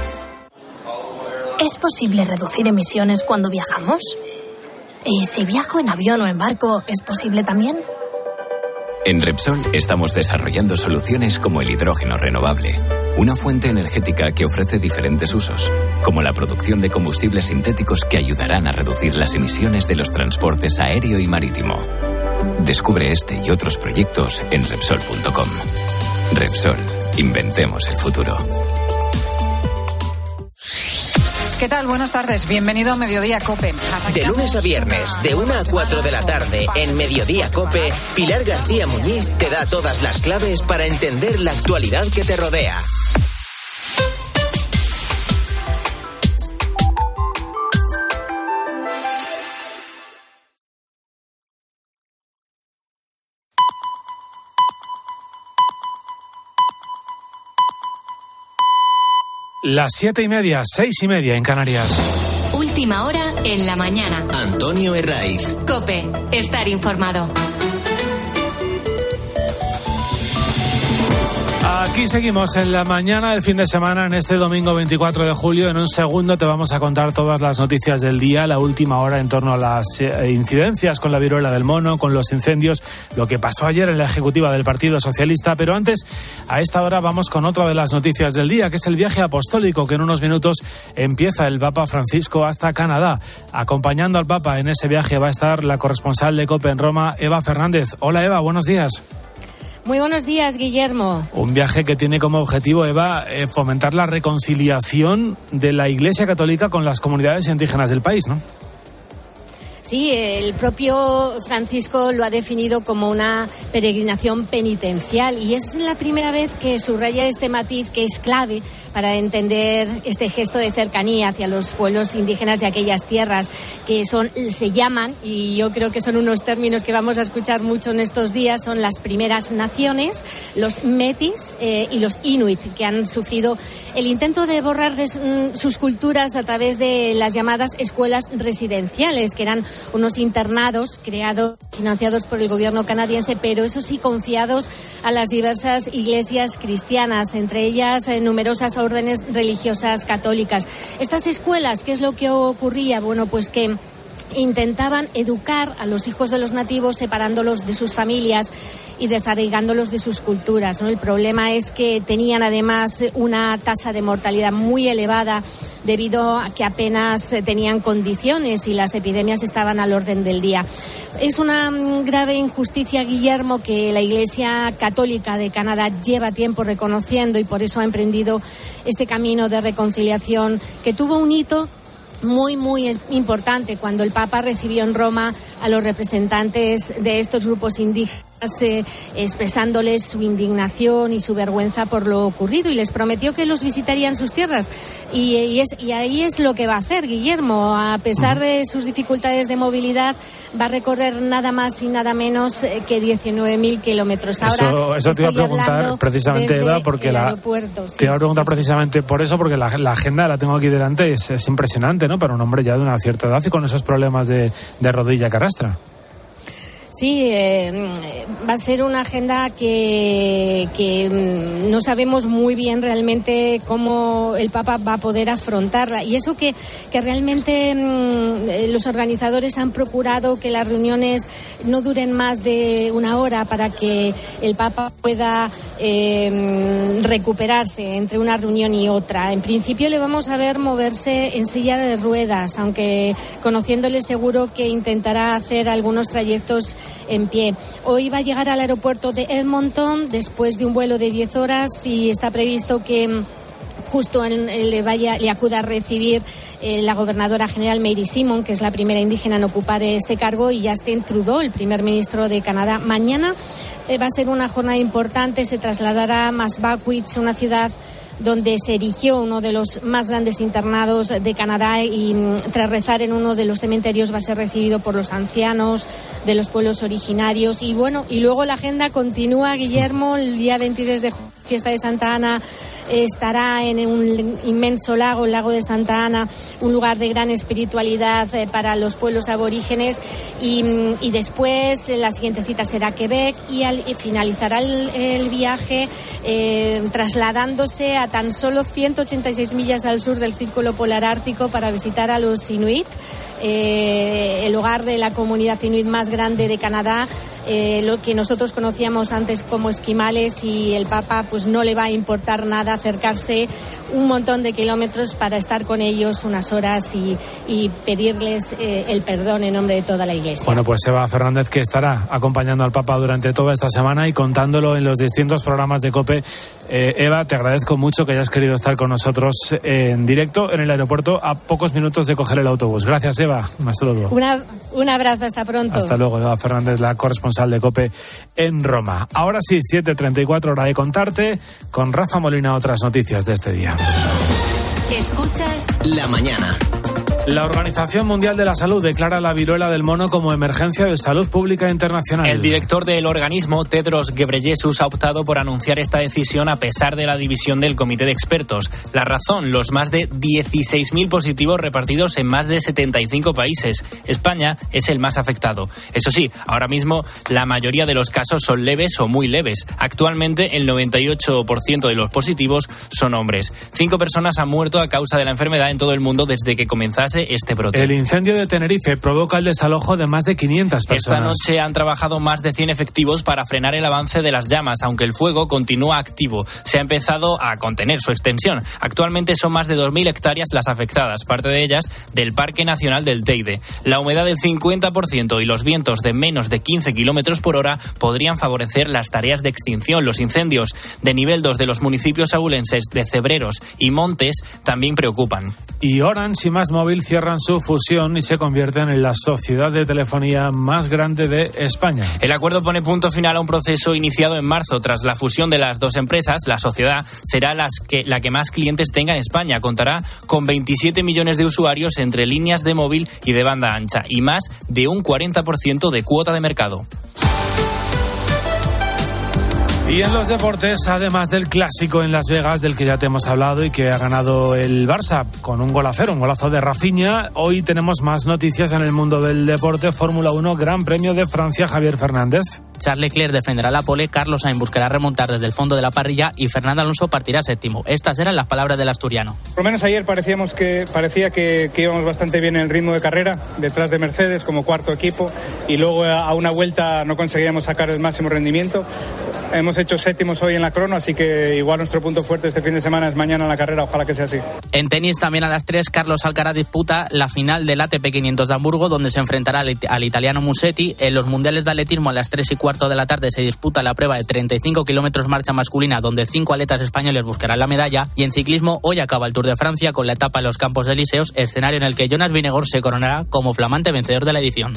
¿Es posible reducir emisiones cuando viajamos? ¿Y si viajo en avión o en barco, es posible también? En Repsol estamos desarrollando soluciones como el hidrógeno renovable, una fuente energética que ofrece diferentes usos, como la producción de combustibles sintéticos que ayudarán a reducir las emisiones de los transportes aéreo y marítimo. Descubre este y otros proyectos en Repsol punto com. Repsol, inventemos el futuro. ¿Qué tal? Buenas tardes. Bienvenido a Mediodía COPE. Arrancamos. De lunes a viernes, de una a cuatro de la tarde, en Mediodía COPE, Pilar García Muñiz te da todas las claves para entender la actualidad que te rodea. Las siete y media, seis y media en Canarias. Última hora en la mañana. Antonio Herraiz. COPE, estar informado. Aquí seguimos en la mañana del fin de semana, en este domingo veinticuatro de julio. En un segundo te vamos a contar todas las noticias del día, la última hora en torno a las eh, incidencias con la viruela del mono, con los incendios, lo que pasó ayer en la ejecutiva del Partido Socialista. Pero antes, a esta hora vamos con otra de las noticias del día, que es el viaje apostólico que en unos minutos empieza el Papa Francisco hasta Canadá. Acompañando al Papa en ese viaje va a estar la corresponsal de COPE en Roma, Eva Fernández. Hola Eva, buenos días. Muy buenos días, Guillermo. Un viaje que tiene como objetivo, Eva, eh, fomentar la reconciliación de la Iglesia Católica con las comunidades indígenas del país, ¿no? Sí, el propio Francisco lo ha definido como una peregrinación penitencial y es la primera vez que subraya este matiz que es clave para entender este gesto de cercanía hacia los pueblos indígenas de aquellas tierras que son, se llaman, y yo creo que son unos términos que vamos a escuchar mucho en estos días, son las primeras naciones, los metis eh, y los inuit, que han sufrido el intento de borrar de sus culturas a través de las llamadas escuelas residenciales, que eran unos internados creados, financiados por el gobierno canadiense, pero eso sí, confiados a las diversas iglesias cristianas, entre ellas eh, numerosas órdenes religiosas católicas. Estas escuelas, ¿qué es lo que ocurría? Bueno, pues que intentaban educar a los hijos de los nativos separándolos de sus familias y desarraigándolos de sus culturas, ¿no? El problema es que tenían además una tasa de mortalidad muy elevada debido a que apenas tenían condiciones y las epidemias estaban al orden del día. Es una grave injusticia, Guillermo, que la Iglesia Católica de Canadá lleva tiempo reconociendo y por eso ha emprendido este camino de reconciliación que tuvo un hito muy, muy importante cuando el Papa recibió en Roma a los representantes de estos grupos indígenas, eh, expresándoles su indignación y su vergüenza por lo ocurrido, y les prometió que los visitarían sus tierras. Y, y, es, y ahí es lo que va a hacer, Guillermo. A pesar de sus dificultades de movilidad, va a recorrer nada más y nada menos que diecinueve mil kilómetros. Ahora, eso eso te iba a preguntar precisamente, Eva, porque la, sí, te iba a preguntar sí, precisamente por eso, porque la, la agenda la tengo aquí delante, es, es impresionante, ¿no? Para un hombre ya de una cierta edad y con esos problemas de, de rodilla que arrastra. Sí, eh, va a ser una agenda que, que no sabemos muy bien realmente cómo el Papa va a poder afrontarla. Y eso que, que realmente mm, los organizadores han procurado que las reuniones no duren más de una hora para que el Papa pueda eh, recuperarse entre una reunión y otra. En principio le vamos a ver moverse en silla de ruedas, aunque conociéndole seguro que intentará hacer algunos trayectos en pie. Hoy va a llegar al aeropuerto de Edmonton después de un vuelo de diez horas y está previsto que justo en, le vaya le acuda a recibir eh, la gobernadora general Mary Simon, que es la primera indígena en ocupar este cargo, y Justin Trudeau, el primer ministro de Canadá. Mañana eh, va a ser una jornada importante. Se trasladará a Massachusetts, una ciudad donde se erigió uno de los más grandes internados de Canadá, y tras rezar en uno de los cementerios va a ser recibido por los ancianos de los pueblos originarios. Y bueno, y luego la agenda continúa, Guillermo. El día veintidós de julio, fiesta de Santa Ana, estará en un inmenso lago, el lago de Santa Ana, un lugar de gran espiritualidad eh, para los pueblos aborígenes, y, y después eh, la siguiente cita será Quebec, y, al, y finalizará el, el viaje eh, trasladándose a tan solo ciento ochenta y seis millas al sur del Círculo Polar Ártico para visitar a los inuit, eh, el hogar de la comunidad inuit más grande de Canadá, eh, lo que nosotros conocíamos antes como esquimales, y el Papa pues no le va a importar nada acercarse un montón de kilómetros para estar con ellos unas horas y, y pedirles eh, el perdón en nombre de toda la Iglesia. Bueno, pues Eva Fernández, que estará acompañando al Papa durante toda esta semana y contándolo en los distintos programas de COPE. Eh, Eva, te agradezco mucho que hayas querido estar con nosotros en directo en el aeropuerto a pocos minutos de coger el autobús. Gracias, Eva. Un saludo. Una, un abrazo, hasta pronto. Hasta luego, Eva Fernández, la corresponsal de COPE en Roma. Ahora sí, siete treinta y cuatro, hora de contarte con Rafa Molina otras noticias de este día. Escuchas La mañana. La Organización Mundial de la Salud declara la viruela del mono como emergencia de salud pública internacional. El director del organismo, Tedros Ghebreyesus, ha optado por anunciar esta decisión a pesar de la división del comité de expertos. La razón, los más de dieciséis mil positivos repartidos en más de setenta y cinco países. España es el más afectado. Eso sí, ahora mismo la mayoría de los casos son leves o muy leves. Actualmente el noventa y ocho por ciento de los positivos son hombres. Cinco personas han muerto a causa de la enfermedad en todo el mundo desde que comenzase este brote. El incendio de Tenerife provoca el desalojo de más de quinientas personas. Esta noche han trabajado más de cien efectivos para frenar el avance de las llamas, aunque el fuego continúa activo. Se ha empezado a contener su extensión. Actualmente son más de dos mil hectáreas las afectadas, parte de ellas del Parque Nacional del Teide. La humedad del cincuenta por ciento y los vientos de menos de quince kilómetros por hora podrían favorecer las tareas de extinción. Los incendios de nivel dos de los municipios abulenses de Cebreros y Montes también preocupan. Y Orange y Más Móvil cierran su fusión y se convierten en la sociedad de telefonía más grande de España. El acuerdo pone punto final a un proceso iniciado en marzo. Tras la fusión de las dos empresas, la sociedad será las que, la que más clientes tenga en España. Contará con veintisiete millones de usuarios entre líneas de móvil y de banda ancha y más de un cuarenta por ciento de cuota de mercado. Y en los deportes, además del clásico en Las Vegas, del que ya te hemos hablado y que ha ganado el Barça con un gol a cero, un golazo de Rafinha, hoy tenemos más noticias en el mundo del deporte. Fórmula uno, Gran Premio de Francia, Javier Fernández. Charles Leclerc defenderá la pole, Carlos Sainz buscará remontar desde el fondo de la parrilla y Fernando Alonso partirá séptimo. Estas eran las palabras del asturiano. Por lo menos ayer parecíamos que, parecía que, que íbamos bastante bien en el ritmo de carrera, detrás de Mercedes como cuarto equipo, y luego a una vuelta no conseguíamos sacar el máximo rendimiento. Hemos hecho séptimos hoy en la crono, así que igual nuestro punto fuerte este fin de semana es mañana en la carrera, ojalá que sea así. En tenis también a las tres, Carlos Alcaraz disputa la final del A T P quinientos de Hamburgo, donde se enfrentará al, al italiano Musetti. En los mundiales de atletismo a las tres y cuarto de la tarde se disputa la prueba de treinta y cinco kilómetros marcha masculina, donde cinco atletas españoles buscarán la medalla. Y en ciclismo hoy acaba el Tour de Francia con la etapa en los Campos Elíseos, escenario en el que Jonas Vingegaard se coronará como flamante vencedor de la edición.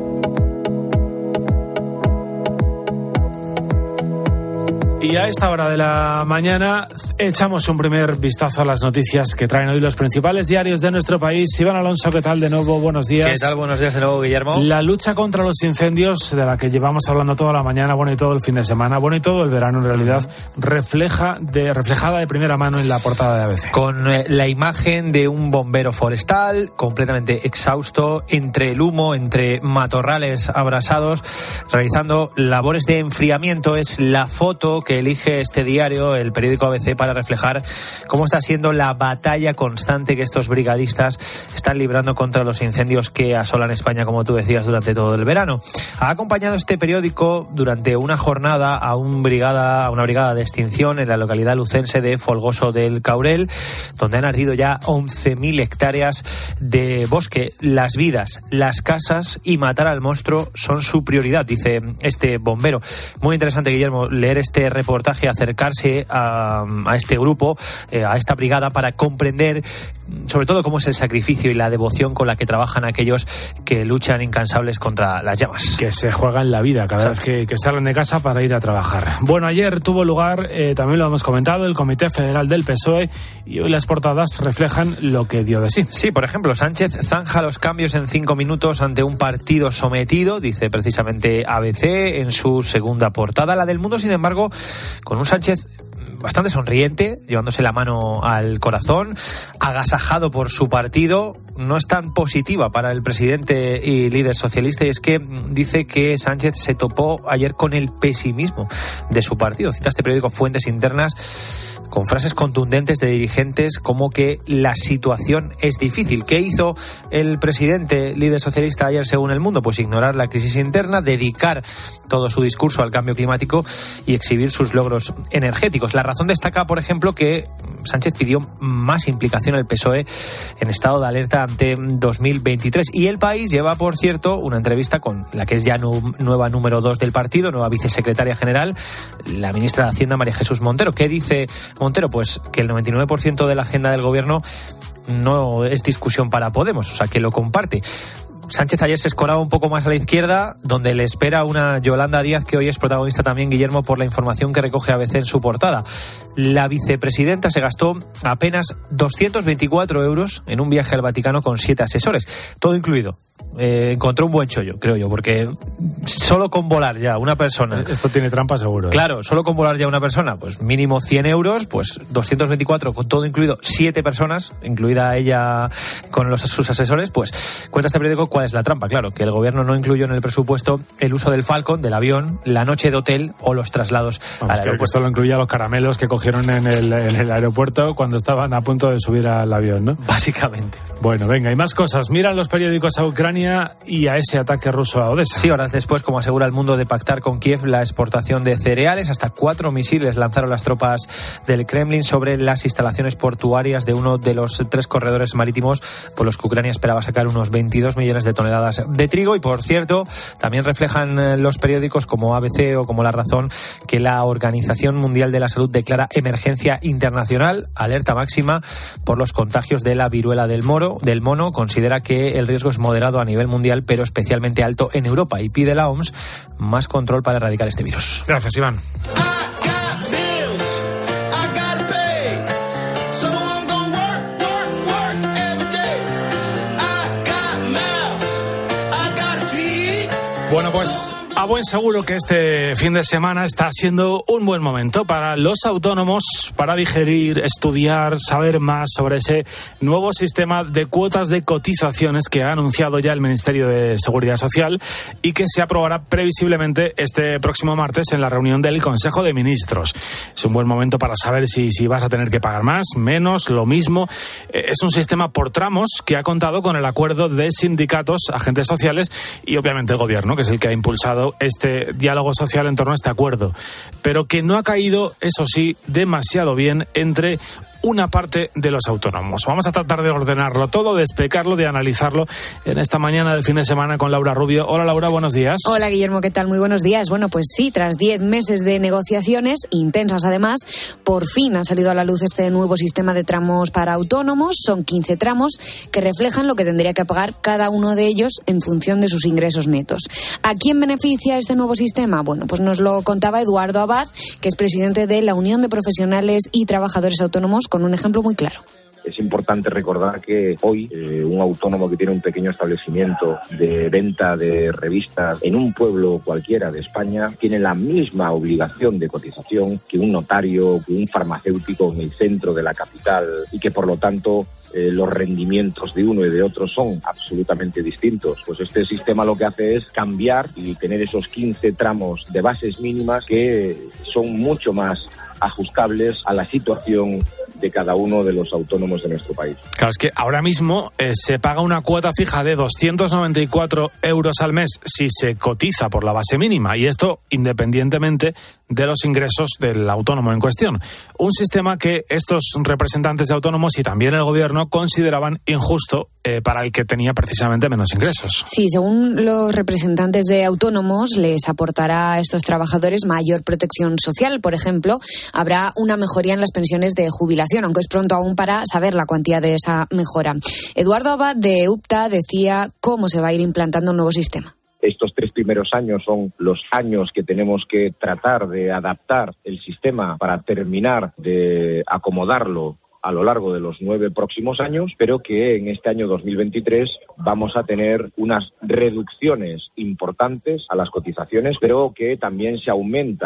Y a esta hora de la mañana echamos un primer vistazo a las noticias que traen hoy los principales diarios de nuestro país. Iván Alonso, ¿qué tal de nuevo? Buenos días. ¿Qué tal? Buenos días de nuevo, Guillermo. La lucha contra los incendios, de la que llevamos hablando toda la mañana, bueno, y todo el fin de semana, bueno, y todo el verano, en realidad, refleja de, reflejada de primera mano en la portada de A B C. Con eh, la imagen de un bombero forestal completamente exhausto, entre el humo, entre matorrales abrasados, realizando labores de enfriamiento. Es la foto que elige este diario, el periódico A B C, para reflejar cómo está siendo la batalla constante que estos brigadistas están librando contra los incendios que asolan España, como tú decías, durante todo el verano. Ha acompañado este periódico durante una jornada a, un brigada, a una brigada de extinción en la localidad lucense de Folgoso del Caurel, donde han ardido ya once mil hectáreas de bosque. Las vidas, las casas y matar al monstruo son su prioridad, dice este bombero. Muy interesante, Guillermo, leer este reportaje, acercarse a, a este grupo, eh, a esta brigada, para comprender sobre todo cómo es el sacrificio y la devoción con la que trabajan aquellos que luchan incansables contra las llamas. Que se juegan la vida cada vez que, que salen de casa para ir a trabajar. Bueno, ayer tuvo lugar, eh, también lo hemos comentado, el Comité Federal del P S O E, y hoy las portadas reflejan lo que dio de sí. Sí, por ejemplo, Sánchez zanja los cambios en cinco minutos ante un partido sometido, dice precisamente A B C en su segunda portada. La del Mundo, sin embargo, con un Sánchez bastante sonriente, llevándose la mano al corazón, agasajado por su partido. No es tan positiva para el presidente y líder socialista, y es que dice que Sánchez se topó ayer con el pesimismo de su partido. Cita este periódico fuentes internas con frases contundentes de dirigentes como que la situación es difícil. ¿Qué hizo el presidente líder socialista ayer según El Mundo? Pues ignorar la crisis interna, dedicar todo su discurso al cambio climático y exhibir sus logros energéticos. La Razón destaca, por ejemplo, que Sánchez pidió más implicación al P S O E en estado de alerta ante dos mil veintitrés. Y El País lleva, por cierto, una entrevista con la que es ya nu- nueva número dos del partido, nueva vicesecretaria general, la ministra de Hacienda, María Jesús Montero. ¿Qué dice Montero? Pues que el noventa y nueve por ciento de la agenda del gobierno no es discusión para Podemos, o sea, que lo comparte. Sánchez ayer se escoraba un poco más a la izquierda, donde le espera una Yolanda Díaz, que hoy es protagonista también, Guillermo, por la información que recoge A B C en su portada. La vicepresidenta se gastó apenas doscientos veinticuatro euros en un viaje al Vaticano con siete asesores, todo incluido. Eh, encontró un buen chollo, creo yo, porque solo con volar ya una persona... Esto tiene trampa seguro. ¿eh? Claro, solo con volar ya una persona, pues mínimo cien euros, pues doscientos veinticuatro con todo incluido, siete personas, incluida ella con los, sus asesores, pues cuenta este periódico cuál es la trampa. Claro, que el gobierno no incluyó en el presupuesto el uso del Falcon, del avión, la noche de hotel o los traslados Vamos, al aeropuerto. Que solo incluía los caramelos que cogieron en el, en el aeropuerto cuando estaban a punto de subir al avión, ¿no? Básicamente. Bueno, venga, y más cosas. Miran los periódicos a Ucrania y a ese ataque ruso a Odessa. Sí, horas después, como asegura El Mundo, de pactar con Kiev la exportación de cereales, hasta cuatro misiles lanzaron las tropas del Kremlin sobre las instalaciones portuarias de uno de los tres corredores marítimos por los que Ucrania esperaba sacar unos veintidós millones de toneladas de trigo. Y, por cierto, también reflejan los periódicos como A B C o como La Razón que la Organización Mundial de la Salud declara emergencia internacional, alerta máxima por los contagios de la viruela del moro, del mono. Considera que el riesgo es moderado a nivel mundial, pero especialmente alto en Europa, y pide la O M S más control para erradicar este virus. Gracias, Iván. Bueno, pues a buen seguro que este fin de semana está siendo un buen momento para los autónomos para digerir, estudiar, saber más sobre ese nuevo sistema de cuotas de cotizaciones que ha anunciado ya el Ministerio de Seguridad Social y que se aprobará previsiblemente este próximo martes en la reunión del Consejo de Ministros. Es un buen momento para saber si, si vas a tener que pagar más, menos, lo mismo. Es un sistema por tramos que ha contado con el acuerdo de sindicatos, agentes sociales y obviamente el Gobierno, que es el que ha impulsado este diálogo social en torno a este acuerdo, pero que no ha caído, eso sí, demasiado bien entre una parte de los autónomos. Vamos a tratar de ordenarlo todo, de explicarlo, de analizarlo en esta mañana del fin de semana con Laura Rubio. Hola, Laura, buenos días. Hola, Guillermo, ¿qué tal? Muy buenos días. Bueno, pues sí, tras diez meses de negociaciones, intensas además, por fin ha salido a la luz este nuevo sistema de tramos para autónomos. Son quince tramos que reflejan lo que tendría que pagar cada uno de ellos en función de sus ingresos netos. ¿A quién beneficia este nuevo sistema? Bueno, pues nos lo contaba Eduardo Abad, que es presidente de la Unión de Profesionales y Trabajadores Autónomos, con un ejemplo muy claro. Es importante recordar que hoy eh, un autónomo que tiene un pequeño establecimiento de venta de revistas en un pueblo cualquiera de España tiene la misma obligación de cotización que un notario, que un farmacéutico en el centro de la capital, y que por lo tanto eh, los rendimientos de uno y de otro son absolutamente distintos. Pues este sistema lo que hace es cambiar y tener esos quince tramos de bases mínimas que son mucho más ajustables a la situación de cada uno de los autónomos de nuestro país. Claro, es que ahora mismo eh, se paga una cuota fija de doscientos noventa y cuatro euros al mes si se cotiza por la base mínima, y esto independientemente de los ingresos del autónomo en cuestión. Un sistema que estos representantes de autónomos y también el gobierno consideraban injusto eh, para el que tenía precisamente menos ingresos. Sí, según los representantes de autónomos, les aportará a estos trabajadores mayor protección social. Por ejemplo, habrá una mejoría en las pensiones de jubilación, aunque es pronto aún para saber la cuantía de esa mejora. Eduardo Abad, de UPTA, decía cómo se va a ir implantando un nuevo sistema. Estos tres primeros años son los años que tenemos que tratar de adaptar el sistema para terminar de acomodarlo a lo largo de los nueve próximos años, pero que en este año dos mil veintitrés vamos a tener unas reducciones importantes a las cotizaciones, pero que también se aumenta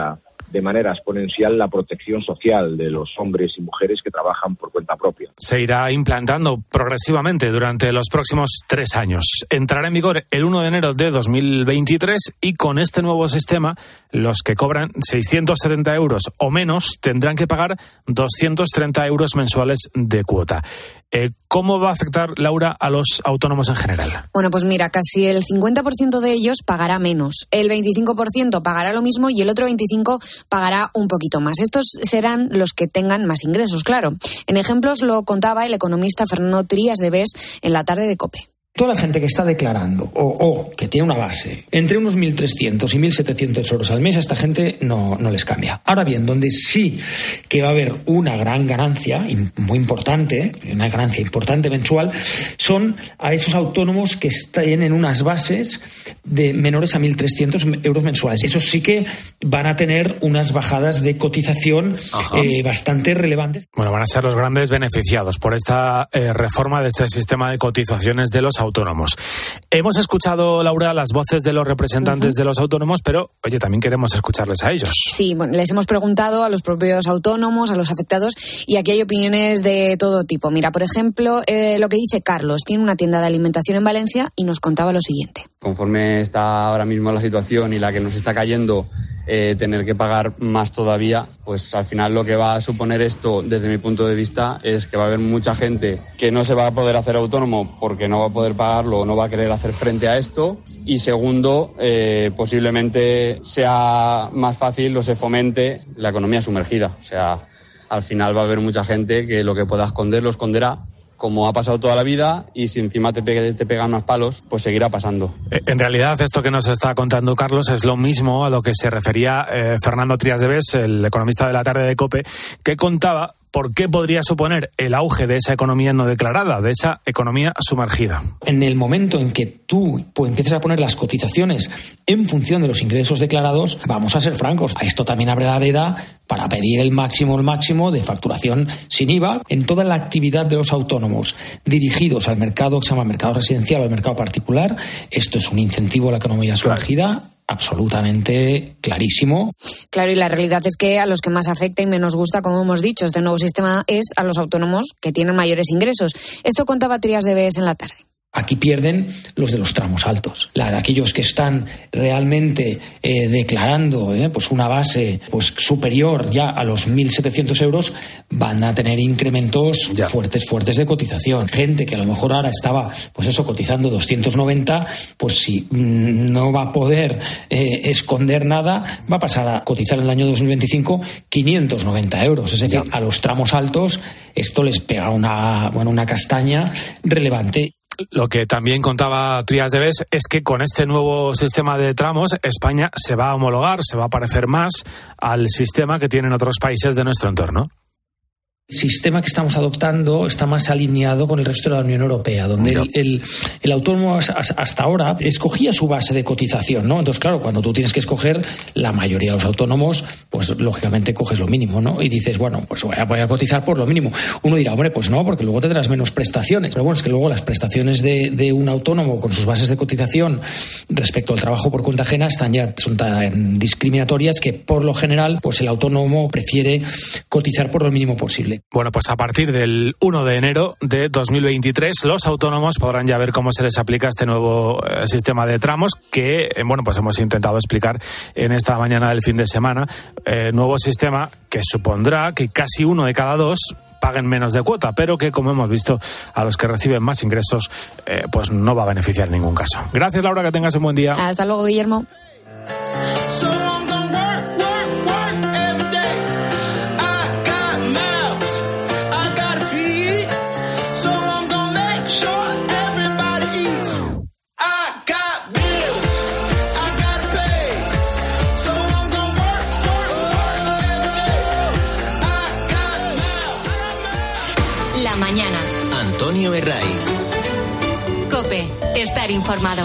de manera exponencial la protección social de los hombres y mujeres que trabajan por cuenta propia. Se irá implantando progresivamente durante los próximos tres años. Entrará en vigor el uno de enero de dos mil veintitrés y con este nuevo sistema los que cobran seiscientos setenta euros o menos tendrán que pagar doscientos treinta euros mensuales de cuota. Eh, ¿Cómo va a afectar, Laura, a los autónomos en general? Bueno, pues mira, casi el cincuenta por ciento de ellos pagará menos, el veinticinco por ciento pagará lo mismo y el otro veinticinco por ciento pagará un poquito más. Estos serán los que tengan más ingresos, claro. En ejemplos lo contaba el economista Fernando Trías de Bes en la tarde de COPE. Toda la gente que está declarando o, o que tiene una base entre unos mil trescientos y mil setecientos euros al mes, a esta gente no, no les cambia. Ahora bien, donde sí que va a haber una gran ganancia, muy importante, una ganancia importante mensual, son a esos autónomos que tienen unas bases de menores a mil trescientos euros mensuales. Esos sí que van a tener unas bajadas de cotización eh, bastante relevantes. Bueno, van a ser los grandes beneficiados por esta eh, reforma de este sistema de cotizaciones de los autónomos. autónomos. Hemos escuchado, Laura, las voces de los representantes uh-huh. de los autónomos, pero, oye, también queremos escucharles a ellos. Sí, bueno, les hemos preguntado a los propios autónomos, a los afectados, y aquí hay opiniones de todo tipo. Mira, por ejemplo, eh, lo que dice Carlos, tiene una tienda de alimentación en Valencia y nos contaba lo siguiente. Conforme está ahora mismo la situación y la que nos está cayendo, eh, tener que pagar más todavía, pues al final lo que va a suponer esto, desde mi punto de vista, es que va a haber mucha gente que no se va a poder hacer autónomo porque no va a poder pagarlo o no va a querer hacer frente a esto. Y segundo, eh, posiblemente sea más fácil o se fomente la economía sumergida. O sea, al final va a haber mucha gente que lo que pueda esconder lo esconderá, como ha pasado toda la vida, y si encima te, pe- te pegan más palos, pues seguirá pasando. En realidad, esto que nos está contando Carlos es lo mismo a lo que se refería eh, Fernando Trías de Bes, el economista de la tarde de COPE, que contaba por qué podría suponer el auge de esa economía no declarada, de esa economía sumergida. En el momento en que tú pues, empieces a poner las cotizaciones en función de los ingresos declarados, vamos a ser francos, a esto también abre la veda para pedir el máximo, el máximo de facturación sin I V A en toda la actividad de los autónomos dirigidos al mercado que se llama mercado residencial o al mercado particular. Esto es un incentivo a la economía sumergida absolutamente clarísimo. Claro, y la realidad es que a los que más afecta y menos gusta, como hemos dicho, este nuevo sistema es a los autónomos que tienen mayores ingresos. Esto contaba Trías de Bes en la tarde. Aquí pierden los de los tramos altos, la de aquellos que están realmente eh, declarando eh, pues una base pues superior ya a los mil setecientos euros, van a tener incrementos ya. fuertes, fuertes de cotización. Gente que a lo mejor ahora estaba, pues eso, cotizando doscientos noventa, pues si mmm, no va a poder eh, esconder nada, va a pasar a cotizar en el año dos mil veinticinco quinientos noventa euros. Es decir, ya. a los tramos altos esto les pega una, bueno, una castaña relevante. Lo que también contaba Trías de Bes es que con este nuevo sistema de tramos, España se va a homologar, se va a parecer más al sistema que tienen otros países de nuestro entorno. El sistema que estamos adoptando está más alineado con el resto de la Unión Europea, donde el, el, el autónomo hasta ahora escogía su base de cotización, ¿no? Entonces, claro, cuando tú tienes que escoger, la mayoría de los autónomos, pues lógicamente coges lo mínimo, ¿no? Y dices, bueno, pues voy a, voy a cotizar por lo mínimo. Uno dirá, hombre, pues no, porque luego tendrás menos prestaciones. Pero bueno, es que luego las prestaciones de, de un autónomo con sus bases de cotización respecto al trabajo por cuenta ajena están ya son tan discriminatorias que, por lo general, pues el autónomo prefiere cotizar por lo mínimo posible. Bueno, pues a partir del uno de enero de dos mil veintitrés los autónomos podrán ya ver cómo se les aplica este nuevo eh, sistema de tramos que, eh, bueno, pues hemos intentado explicar en esta mañana del fin de semana. Eh, nuevo sistema que supondrá que casi uno de cada dos paguen menos de cuota, pero que, como hemos visto, a los que reciben más ingresos, eh, pues no va a beneficiar en ningún caso. Gracias, Laura, que tengas un buen día. Hasta luego, Guillermo. La mañana. Antonio Herraiz. COPE. Estar informado.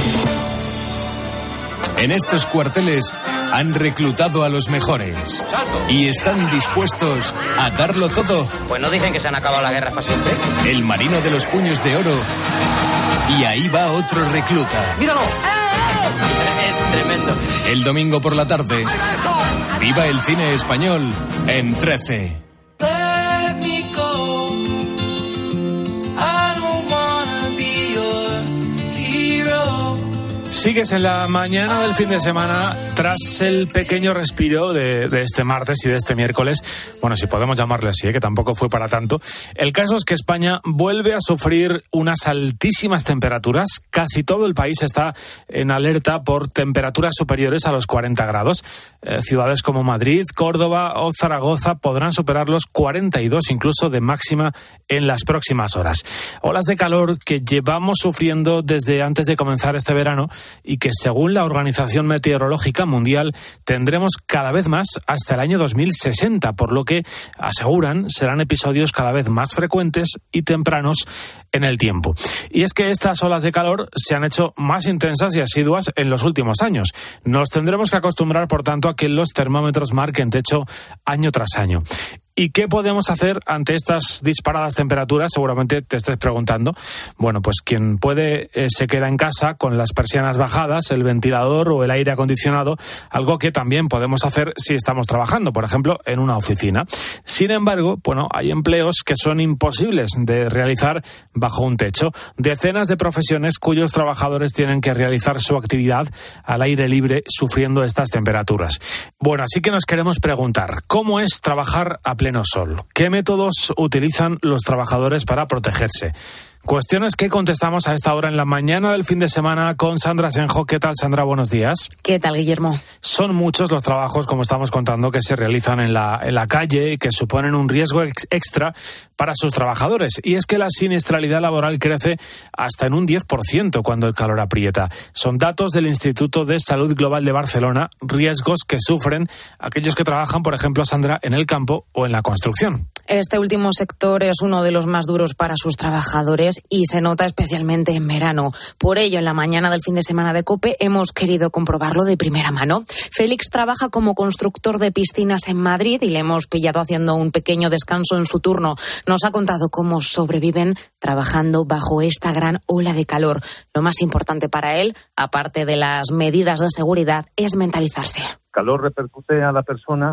En estos cuarteles han reclutado a los mejores y están dispuestos a darlo todo. Pues no dicen que se han acabado la guerra para siempre. El marino de los puños de oro. Y ahí va otro recluta. ¡Míralo! ¡Eh! Es tremendo. El domingo por la tarde, Viva el cine español en trece. Sigues en la mañana del fin de semana tras el pequeño respiro de, de este martes y de este miércoles. Bueno, si podemos llamarle así, ¿eh? Que tampoco fue para tanto. El caso es que España vuelve a sufrir unas altísimas temperaturas. Casi todo el país está en alerta por temperaturas superiores a los cuarenta grados. Eh, ciudades como Madrid, Córdoba o Zaragoza podrán superar los cuarenta y dos incluso de máxima en las próximas horas. Olas de calor que llevamos sufriendo desde antes de comenzar este verano y que según la Organización Meteorológica Mundial tendremos cada vez más hasta el año dos mil sesenta, por lo que aseguran serán episodios cada vez más frecuentes y tempranos en el tiempo. Y es que estas olas de calor se han hecho más intensas y asiduas en los últimos años. Nos tendremos que acostumbrar, por tanto, a que los termómetros marquen techo año tras año. ¿Y qué podemos hacer ante estas disparadas temperaturas? Seguramente te estés preguntando. Bueno, pues quien puede eh, se queda en casa con las persianas bajadas, el ventilador o el aire acondicionado, algo que también podemos hacer si estamos trabajando, por ejemplo, en una oficina. Sin embargo, bueno, hay empleos que son imposibles de realizar bajo un techo. Decenas de profesiones cuyos trabajadores tienen que realizar su actividad al aire libre sufriendo estas temperaturas. Bueno, así que nos queremos preguntar, ¿cómo es trabajar a pleno sol? ¿Qué métodos utilizan los trabajadores para protegerse? Cuestiones que contestamos a esta hora en la mañana del fin de semana con Sandra Senjo. ¿Qué tal, Sandra? Buenos días. ¿Qué tal, Guillermo? Son muchos los trabajos, como estamos contando, que se realizan en la, en la calle y que suponen un riesgo ex- extra para sus trabajadores. Y es que la siniestralidad laboral crece hasta en un diez por ciento cuando el calor aprieta. Son datos del Instituto de Salud Global de Barcelona, riesgos que sufren aquellos que trabajan, por ejemplo, Sandra, en el campo o en la construcción. Este último sector es uno de los más duros para sus trabajadores y se nota especialmente en verano. Por ello, en la mañana del fin de semana de COPE hemos querido comprobarlo de primera mano. Félix trabaja como constructor de piscinas en Madrid y le hemos pillado haciendo un pequeño descanso en su turno. Nos ha contado cómo sobreviven trabajando bajo esta gran ola de calor. Lo más importante para él, aparte de las medidas de seguridad, es mentalizarse. El calor repercute a la persona,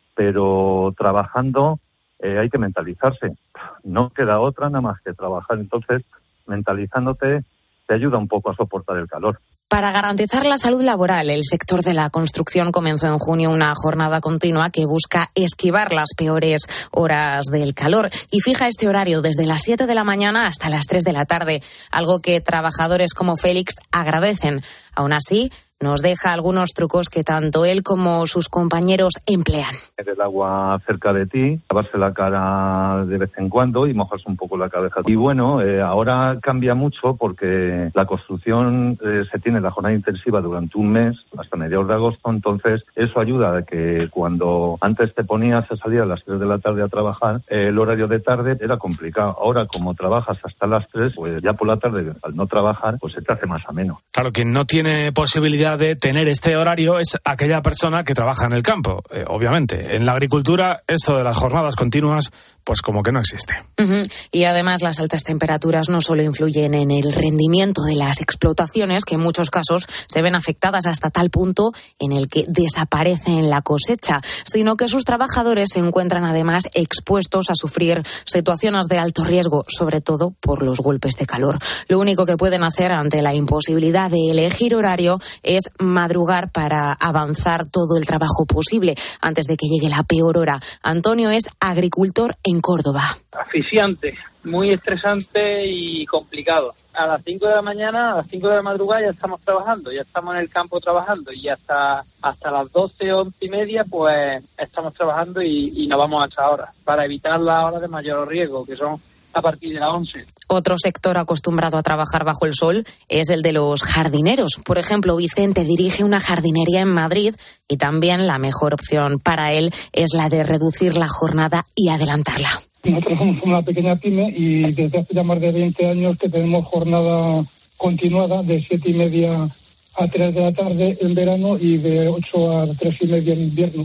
pero trabajando Eh, hay que mentalizarse. No queda otra nada más que trabajar. Entonces, mentalizándote te ayuda un poco a soportar el calor. Para garantizar la salud laboral, el sector de la construcción comenzó en junio una jornada continua que busca esquivar las peores horas del calor y fija este horario desde las siete de la mañana hasta las tres de la tarde, algo que trabajadores como Félix agradecen. Aún así, nos deja algunos trucos que tanto él como sus compañeros emplean. El agua cerca de ti, lavarse la cara de vez en cuando y mojarse un poco la cabeza. Y bueno, eh, ahora cambia mucho porque la construcción eh, se tiene la jornada intensiva durante un mes, hasta mediados de agosto, entonces eso ayuda a que cuando antes te ponías a salir a las tres de la tarde a trabajar, eh, el horario de tarde era complicado. Ahora, como trabajas hasta las tres, pues ya por la tarde, al no trabajar, pues se te hace más ameno. Claro, quien no tiene posibilidad de tener este horario es aquella persona que trabaja en el campo, eh, obviamente. En la agricultura, esto de las jornadas continuas, pues como que no existe. Uh-huh. Y además las altas temperaturas no solo influyen en el rendimiento de las explotaciones, que en muchos casos se ven afectadas hasta tal punto en el que desaparecen la cosecha, sino que sus trabajadores se encuentran además expuestos a sufrir situaciones de alto riesgo, sobre todo por los golpes de calor. Lo único que pueden hacer ante la imposibilidad de elegir horario es madrugar para avanzar todo el trabajo posible antes de que llegue la peor hora. Antonio es agricultor en Córdoba. Asfixiante, muy estresante y complicado. A las cinco de la mañana, a las cinco de la madrugada ya estamos trabajando, ya estamos en el campo trabajando y hasta hasta las doce, once y media pues estamos trabajando y, y nos vamos a esta hora para evitar las horas de mayor riesgo, que son a partir de las once. Otro sector acostumbrado a trabajar bajo el sol es el de los jardineros. Por ejemplo, Vicente dirige una jardinería en Madrid y también la mejor opción para él es la de reducir la jornada y adelantarla. Nosotros somos una pequeña pyme y desde hace ya más de veinte años que tenemos jornada continuada de siete y media a tres de la tarde en verano y de ocho a tres y media en invierno.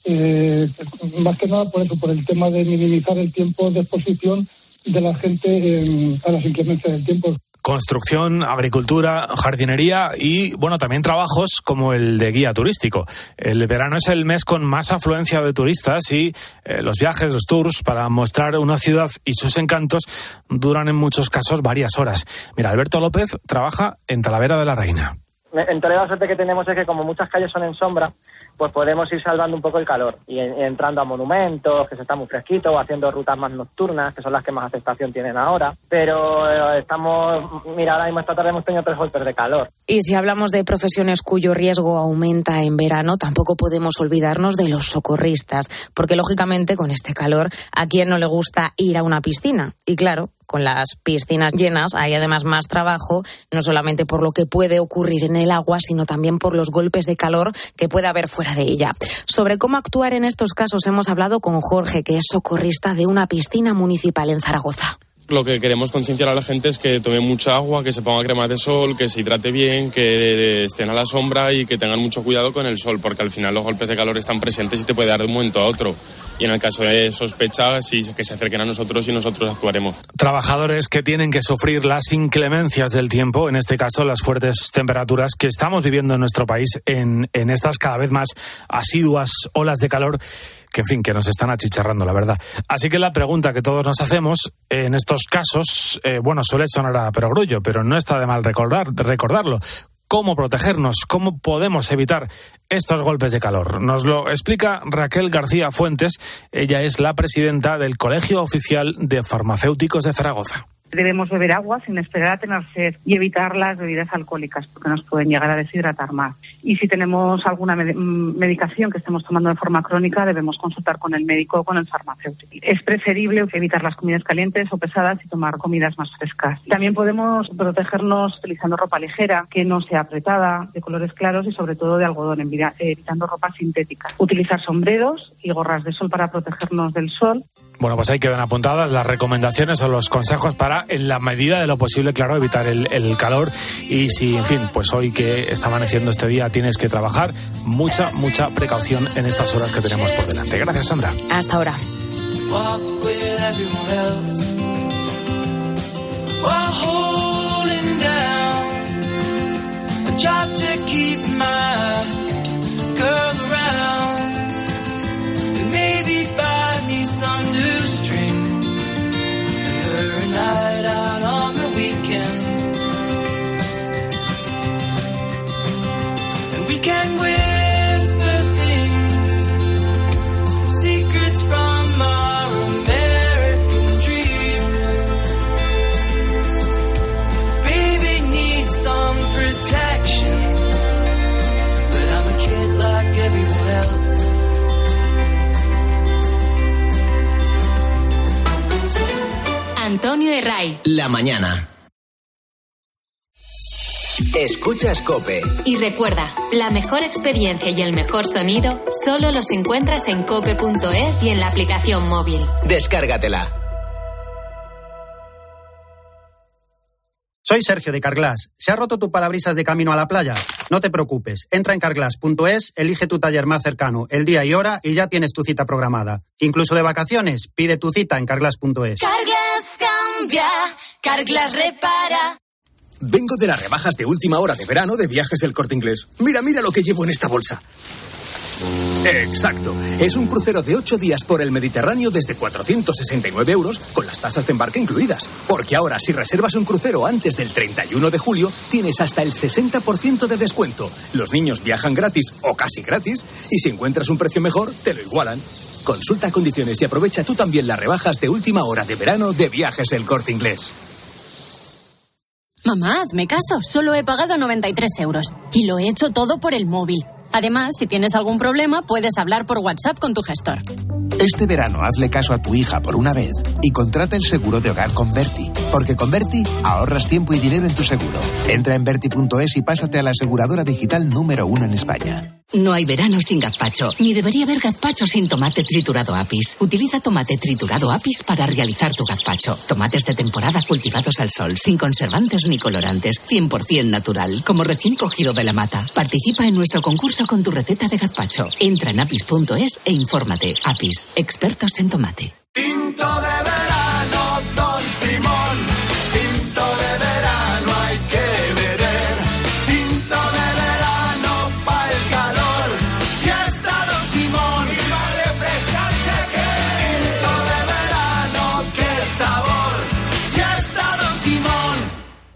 Eh, más que nada por eso, por el tema de minimizar el tiempo de exposición de la gente eh, a las inclemencias del tiempo. construcción, agricultura, jardinería y, bueno, también trabajos como el de guía turístico. El verano es el mes con más afluencia de turistas y eh, los viajes, los tours para mostrar una ciudad y sus encantos duran en muchos casos varias horas. Mira, Alberto López trabaja en Talavera de la Reina. En Toledo la suerte que tenemos es que como muchas calles son en sombra, pues podemos ir salvando un poco el calor y en, entrando a monumentos, que se está muy fresquito, o haciendo rutas más nocturnas, que son las que más aceptación tienen ahora. Pero eh, estamos, mira, ahora mismo esta tarde hemos tenido tres golpes de calor. Y si hablamos de profesiones cuyo riesgo aumenta en verano, tampoco podemos olvidarnos de los socorristas, porque lógicamente con este calor, ¿a quién no le gusta ir a una piscina? Y claro, con las piscinas llenas hay además más trabajo, no solamente por lo que puede ocurrir en el agua, sino también por los golpes de calor que puede haber fuera de ella. Sobre cómo actuar en estos casos hemos hablado con Jorge, que es socorrista de una piscina municipal en Zaragoza. Lo que queremos concienciar a la gente es que tome mucha agua, que se ponga crema de sol, que se hidrate bien, que estén a la sombra y que tengan mucho cuidado con el sol, porque al final los golpes de calor están presentes y te puede dar de un momento a otro. Y en el caso de sospecha, sí, que se acerquen a nosotros y nosotros actuaremos. Trabajadores que tienen que sufrir las inclemencias del tiempo, en este caso las fuertes temperaturas que estamos viviendo en nuestro país en, en estas cada vez más asiduas olas de calor que, en fin, que nos están achicharrando, la verdad. Así que la pregunta que todos nos hacemos en estos casos, eh, bueno, suele sonar a perogrullo, pero no está de mal recordar, recordarlo. ¿Cómo protegernos? ¿Cómo podemos evitar estos golpes de calor? Nos lo explica Raquel García Fuentes. Ella es la presidenta del Colegio Oficial de Farmacéuticos de Zaragoza. Debemos beber agua sin esperar a tener sed y evitar las bebidas alcohólicas porque nos pueden llegar a deshidratar más. Y si tenemos alguna med- medicación que estemos tomando de forma crónica, debemos consultar con el médico o con el farmacéutico. Es preferible evitar las comidas calientes o pesadas y tomar comidas más frescas. También podemos protegernos utilizando ropa ligera, que no sea apretada, de colores claros y sobre todo de algodón, evitando ropa sintética. Utilizar sombreros y gorras de sol para protegernos del sol. Bueno, pues ahí quedan apuntadas las recomendaciones o los consejos para, en la medida de lo posible, claro, evitar el, el calor. Y si, en fin, pues hoy que está amaneciendo este día tienes que trabajar, mucha, mucha precaución en estas horas que tenemos por delante. Gracias, Sandra. Hasta ahora. Some new strings and her a night out on the weekend, and we can whisper things, secrets from our American dreams. Baby needs some protection, but I'm a kid like everyone else. Antonio Herray. La mañana. Escuchas COPE. Y recuerda, la mejor experiencia y el mejor sonido solo los encuentras en cope punto es y en la aplicación móvil. Descárgatela. Soy Sergio de Carglass. ¿Se ha roto tu parabrisas de camino a la playa? No te preocupes. Entra en carglass punto es, elige tu taller más cercano, el día y hora y ya tienes tu cita programada. Incluso de vacaciones, pide tu cita en carglass punto es. Carglass cambia, Carglass repara. Vengo de las rebajas de última hora de verano de Viajes El Corte Inglés. Mira, mira lo que llevo en esta bolsa. Exacto. Es un crucero de ocho días por el Mediterráneo desde cuatrocientos sesenta y nueve euros con las tasas de embarque incluidas. Porque ahora, si reservas un crucero antes del treinta y uno de julio, tienes hasta el sesenta por ciento de descuento. Los niños viajan gratis o casi gratis y si encuentras un precio mejor, te lo igualan. Consulta condiciones y aprovecha tú también las rebajas de última hora de verano de Viajes El Corte Inglés. Mamá, hazme caso. Solo he pagado noventa y tres euros. Y lo he hecho todo por el móvil. Además, si tienes algún problema, puedes hablar por WhatsApp con tu gestor. Este verano hazle caso a tu hija por una vez y contrata el seguro de hogar con Berti. Porque con Berti ahorras tiempo y dinero en tu seguro. Entra en berti punto es y pásate a la aseguradora digital número uno en España. No hay verano sin gazpacho, ni debería haber gazpacho sin tomate triturado Apis. Utiliza tomate triturado Apis para realizar tu gazpacho. Tomates de temporada cultivados al sol, sin conservantes ni colorantes, cien por ciento natural, como recién cogido de la mata. Participa en nuestro concurso con tu receta de gazpacho. Entra en apis punto es e infórmate. Apis, expertos en tomate. Tinto de verano, Don Simón. Tinto de verano,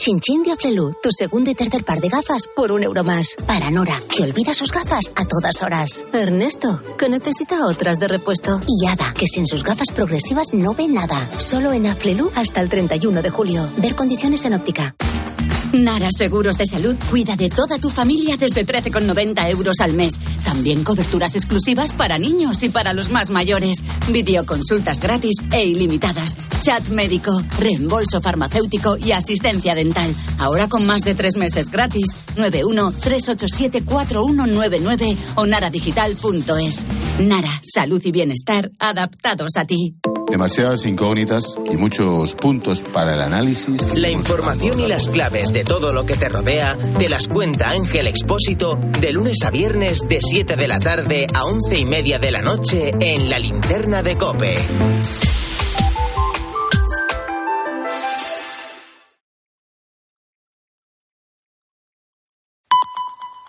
Chin Chin de Aflelu, tu segundo y tercer par de gafas por un euro más. Para Nora, que olvida sus gafas a todas horas. Ernesto, que necesita otras de repuesto. Y Ada, que sin sus gafas progresivas no ve nada. Solo en Aflelu hasta el treinta y uno de julio. Ver condiciones en óptica. Nara Seguros de Salud cuida de toda tu familia desde trece con noventa euros al mes. También coberturas exclusivas para niños y para los más mayores. Videoconsultas gratis e ilimitadas. Chat médico, reembolso farmacéutico y asistencia dental. Ahora con más de tres meses gratis. nueve uno tres ocho siete cuatro uno nueve nueve o naradigital punto es. Nara, salud y bienestar adaptados a ti. Demasiadas incógnitas y muchos puntos para el análisis. La información y las claves de todo lo que te rodea te las cuenta Ángel Expósito de lunes a viernes de siete de la tarde a once y media de la noche en La Linterna de COPE.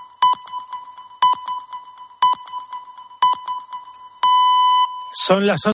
Son las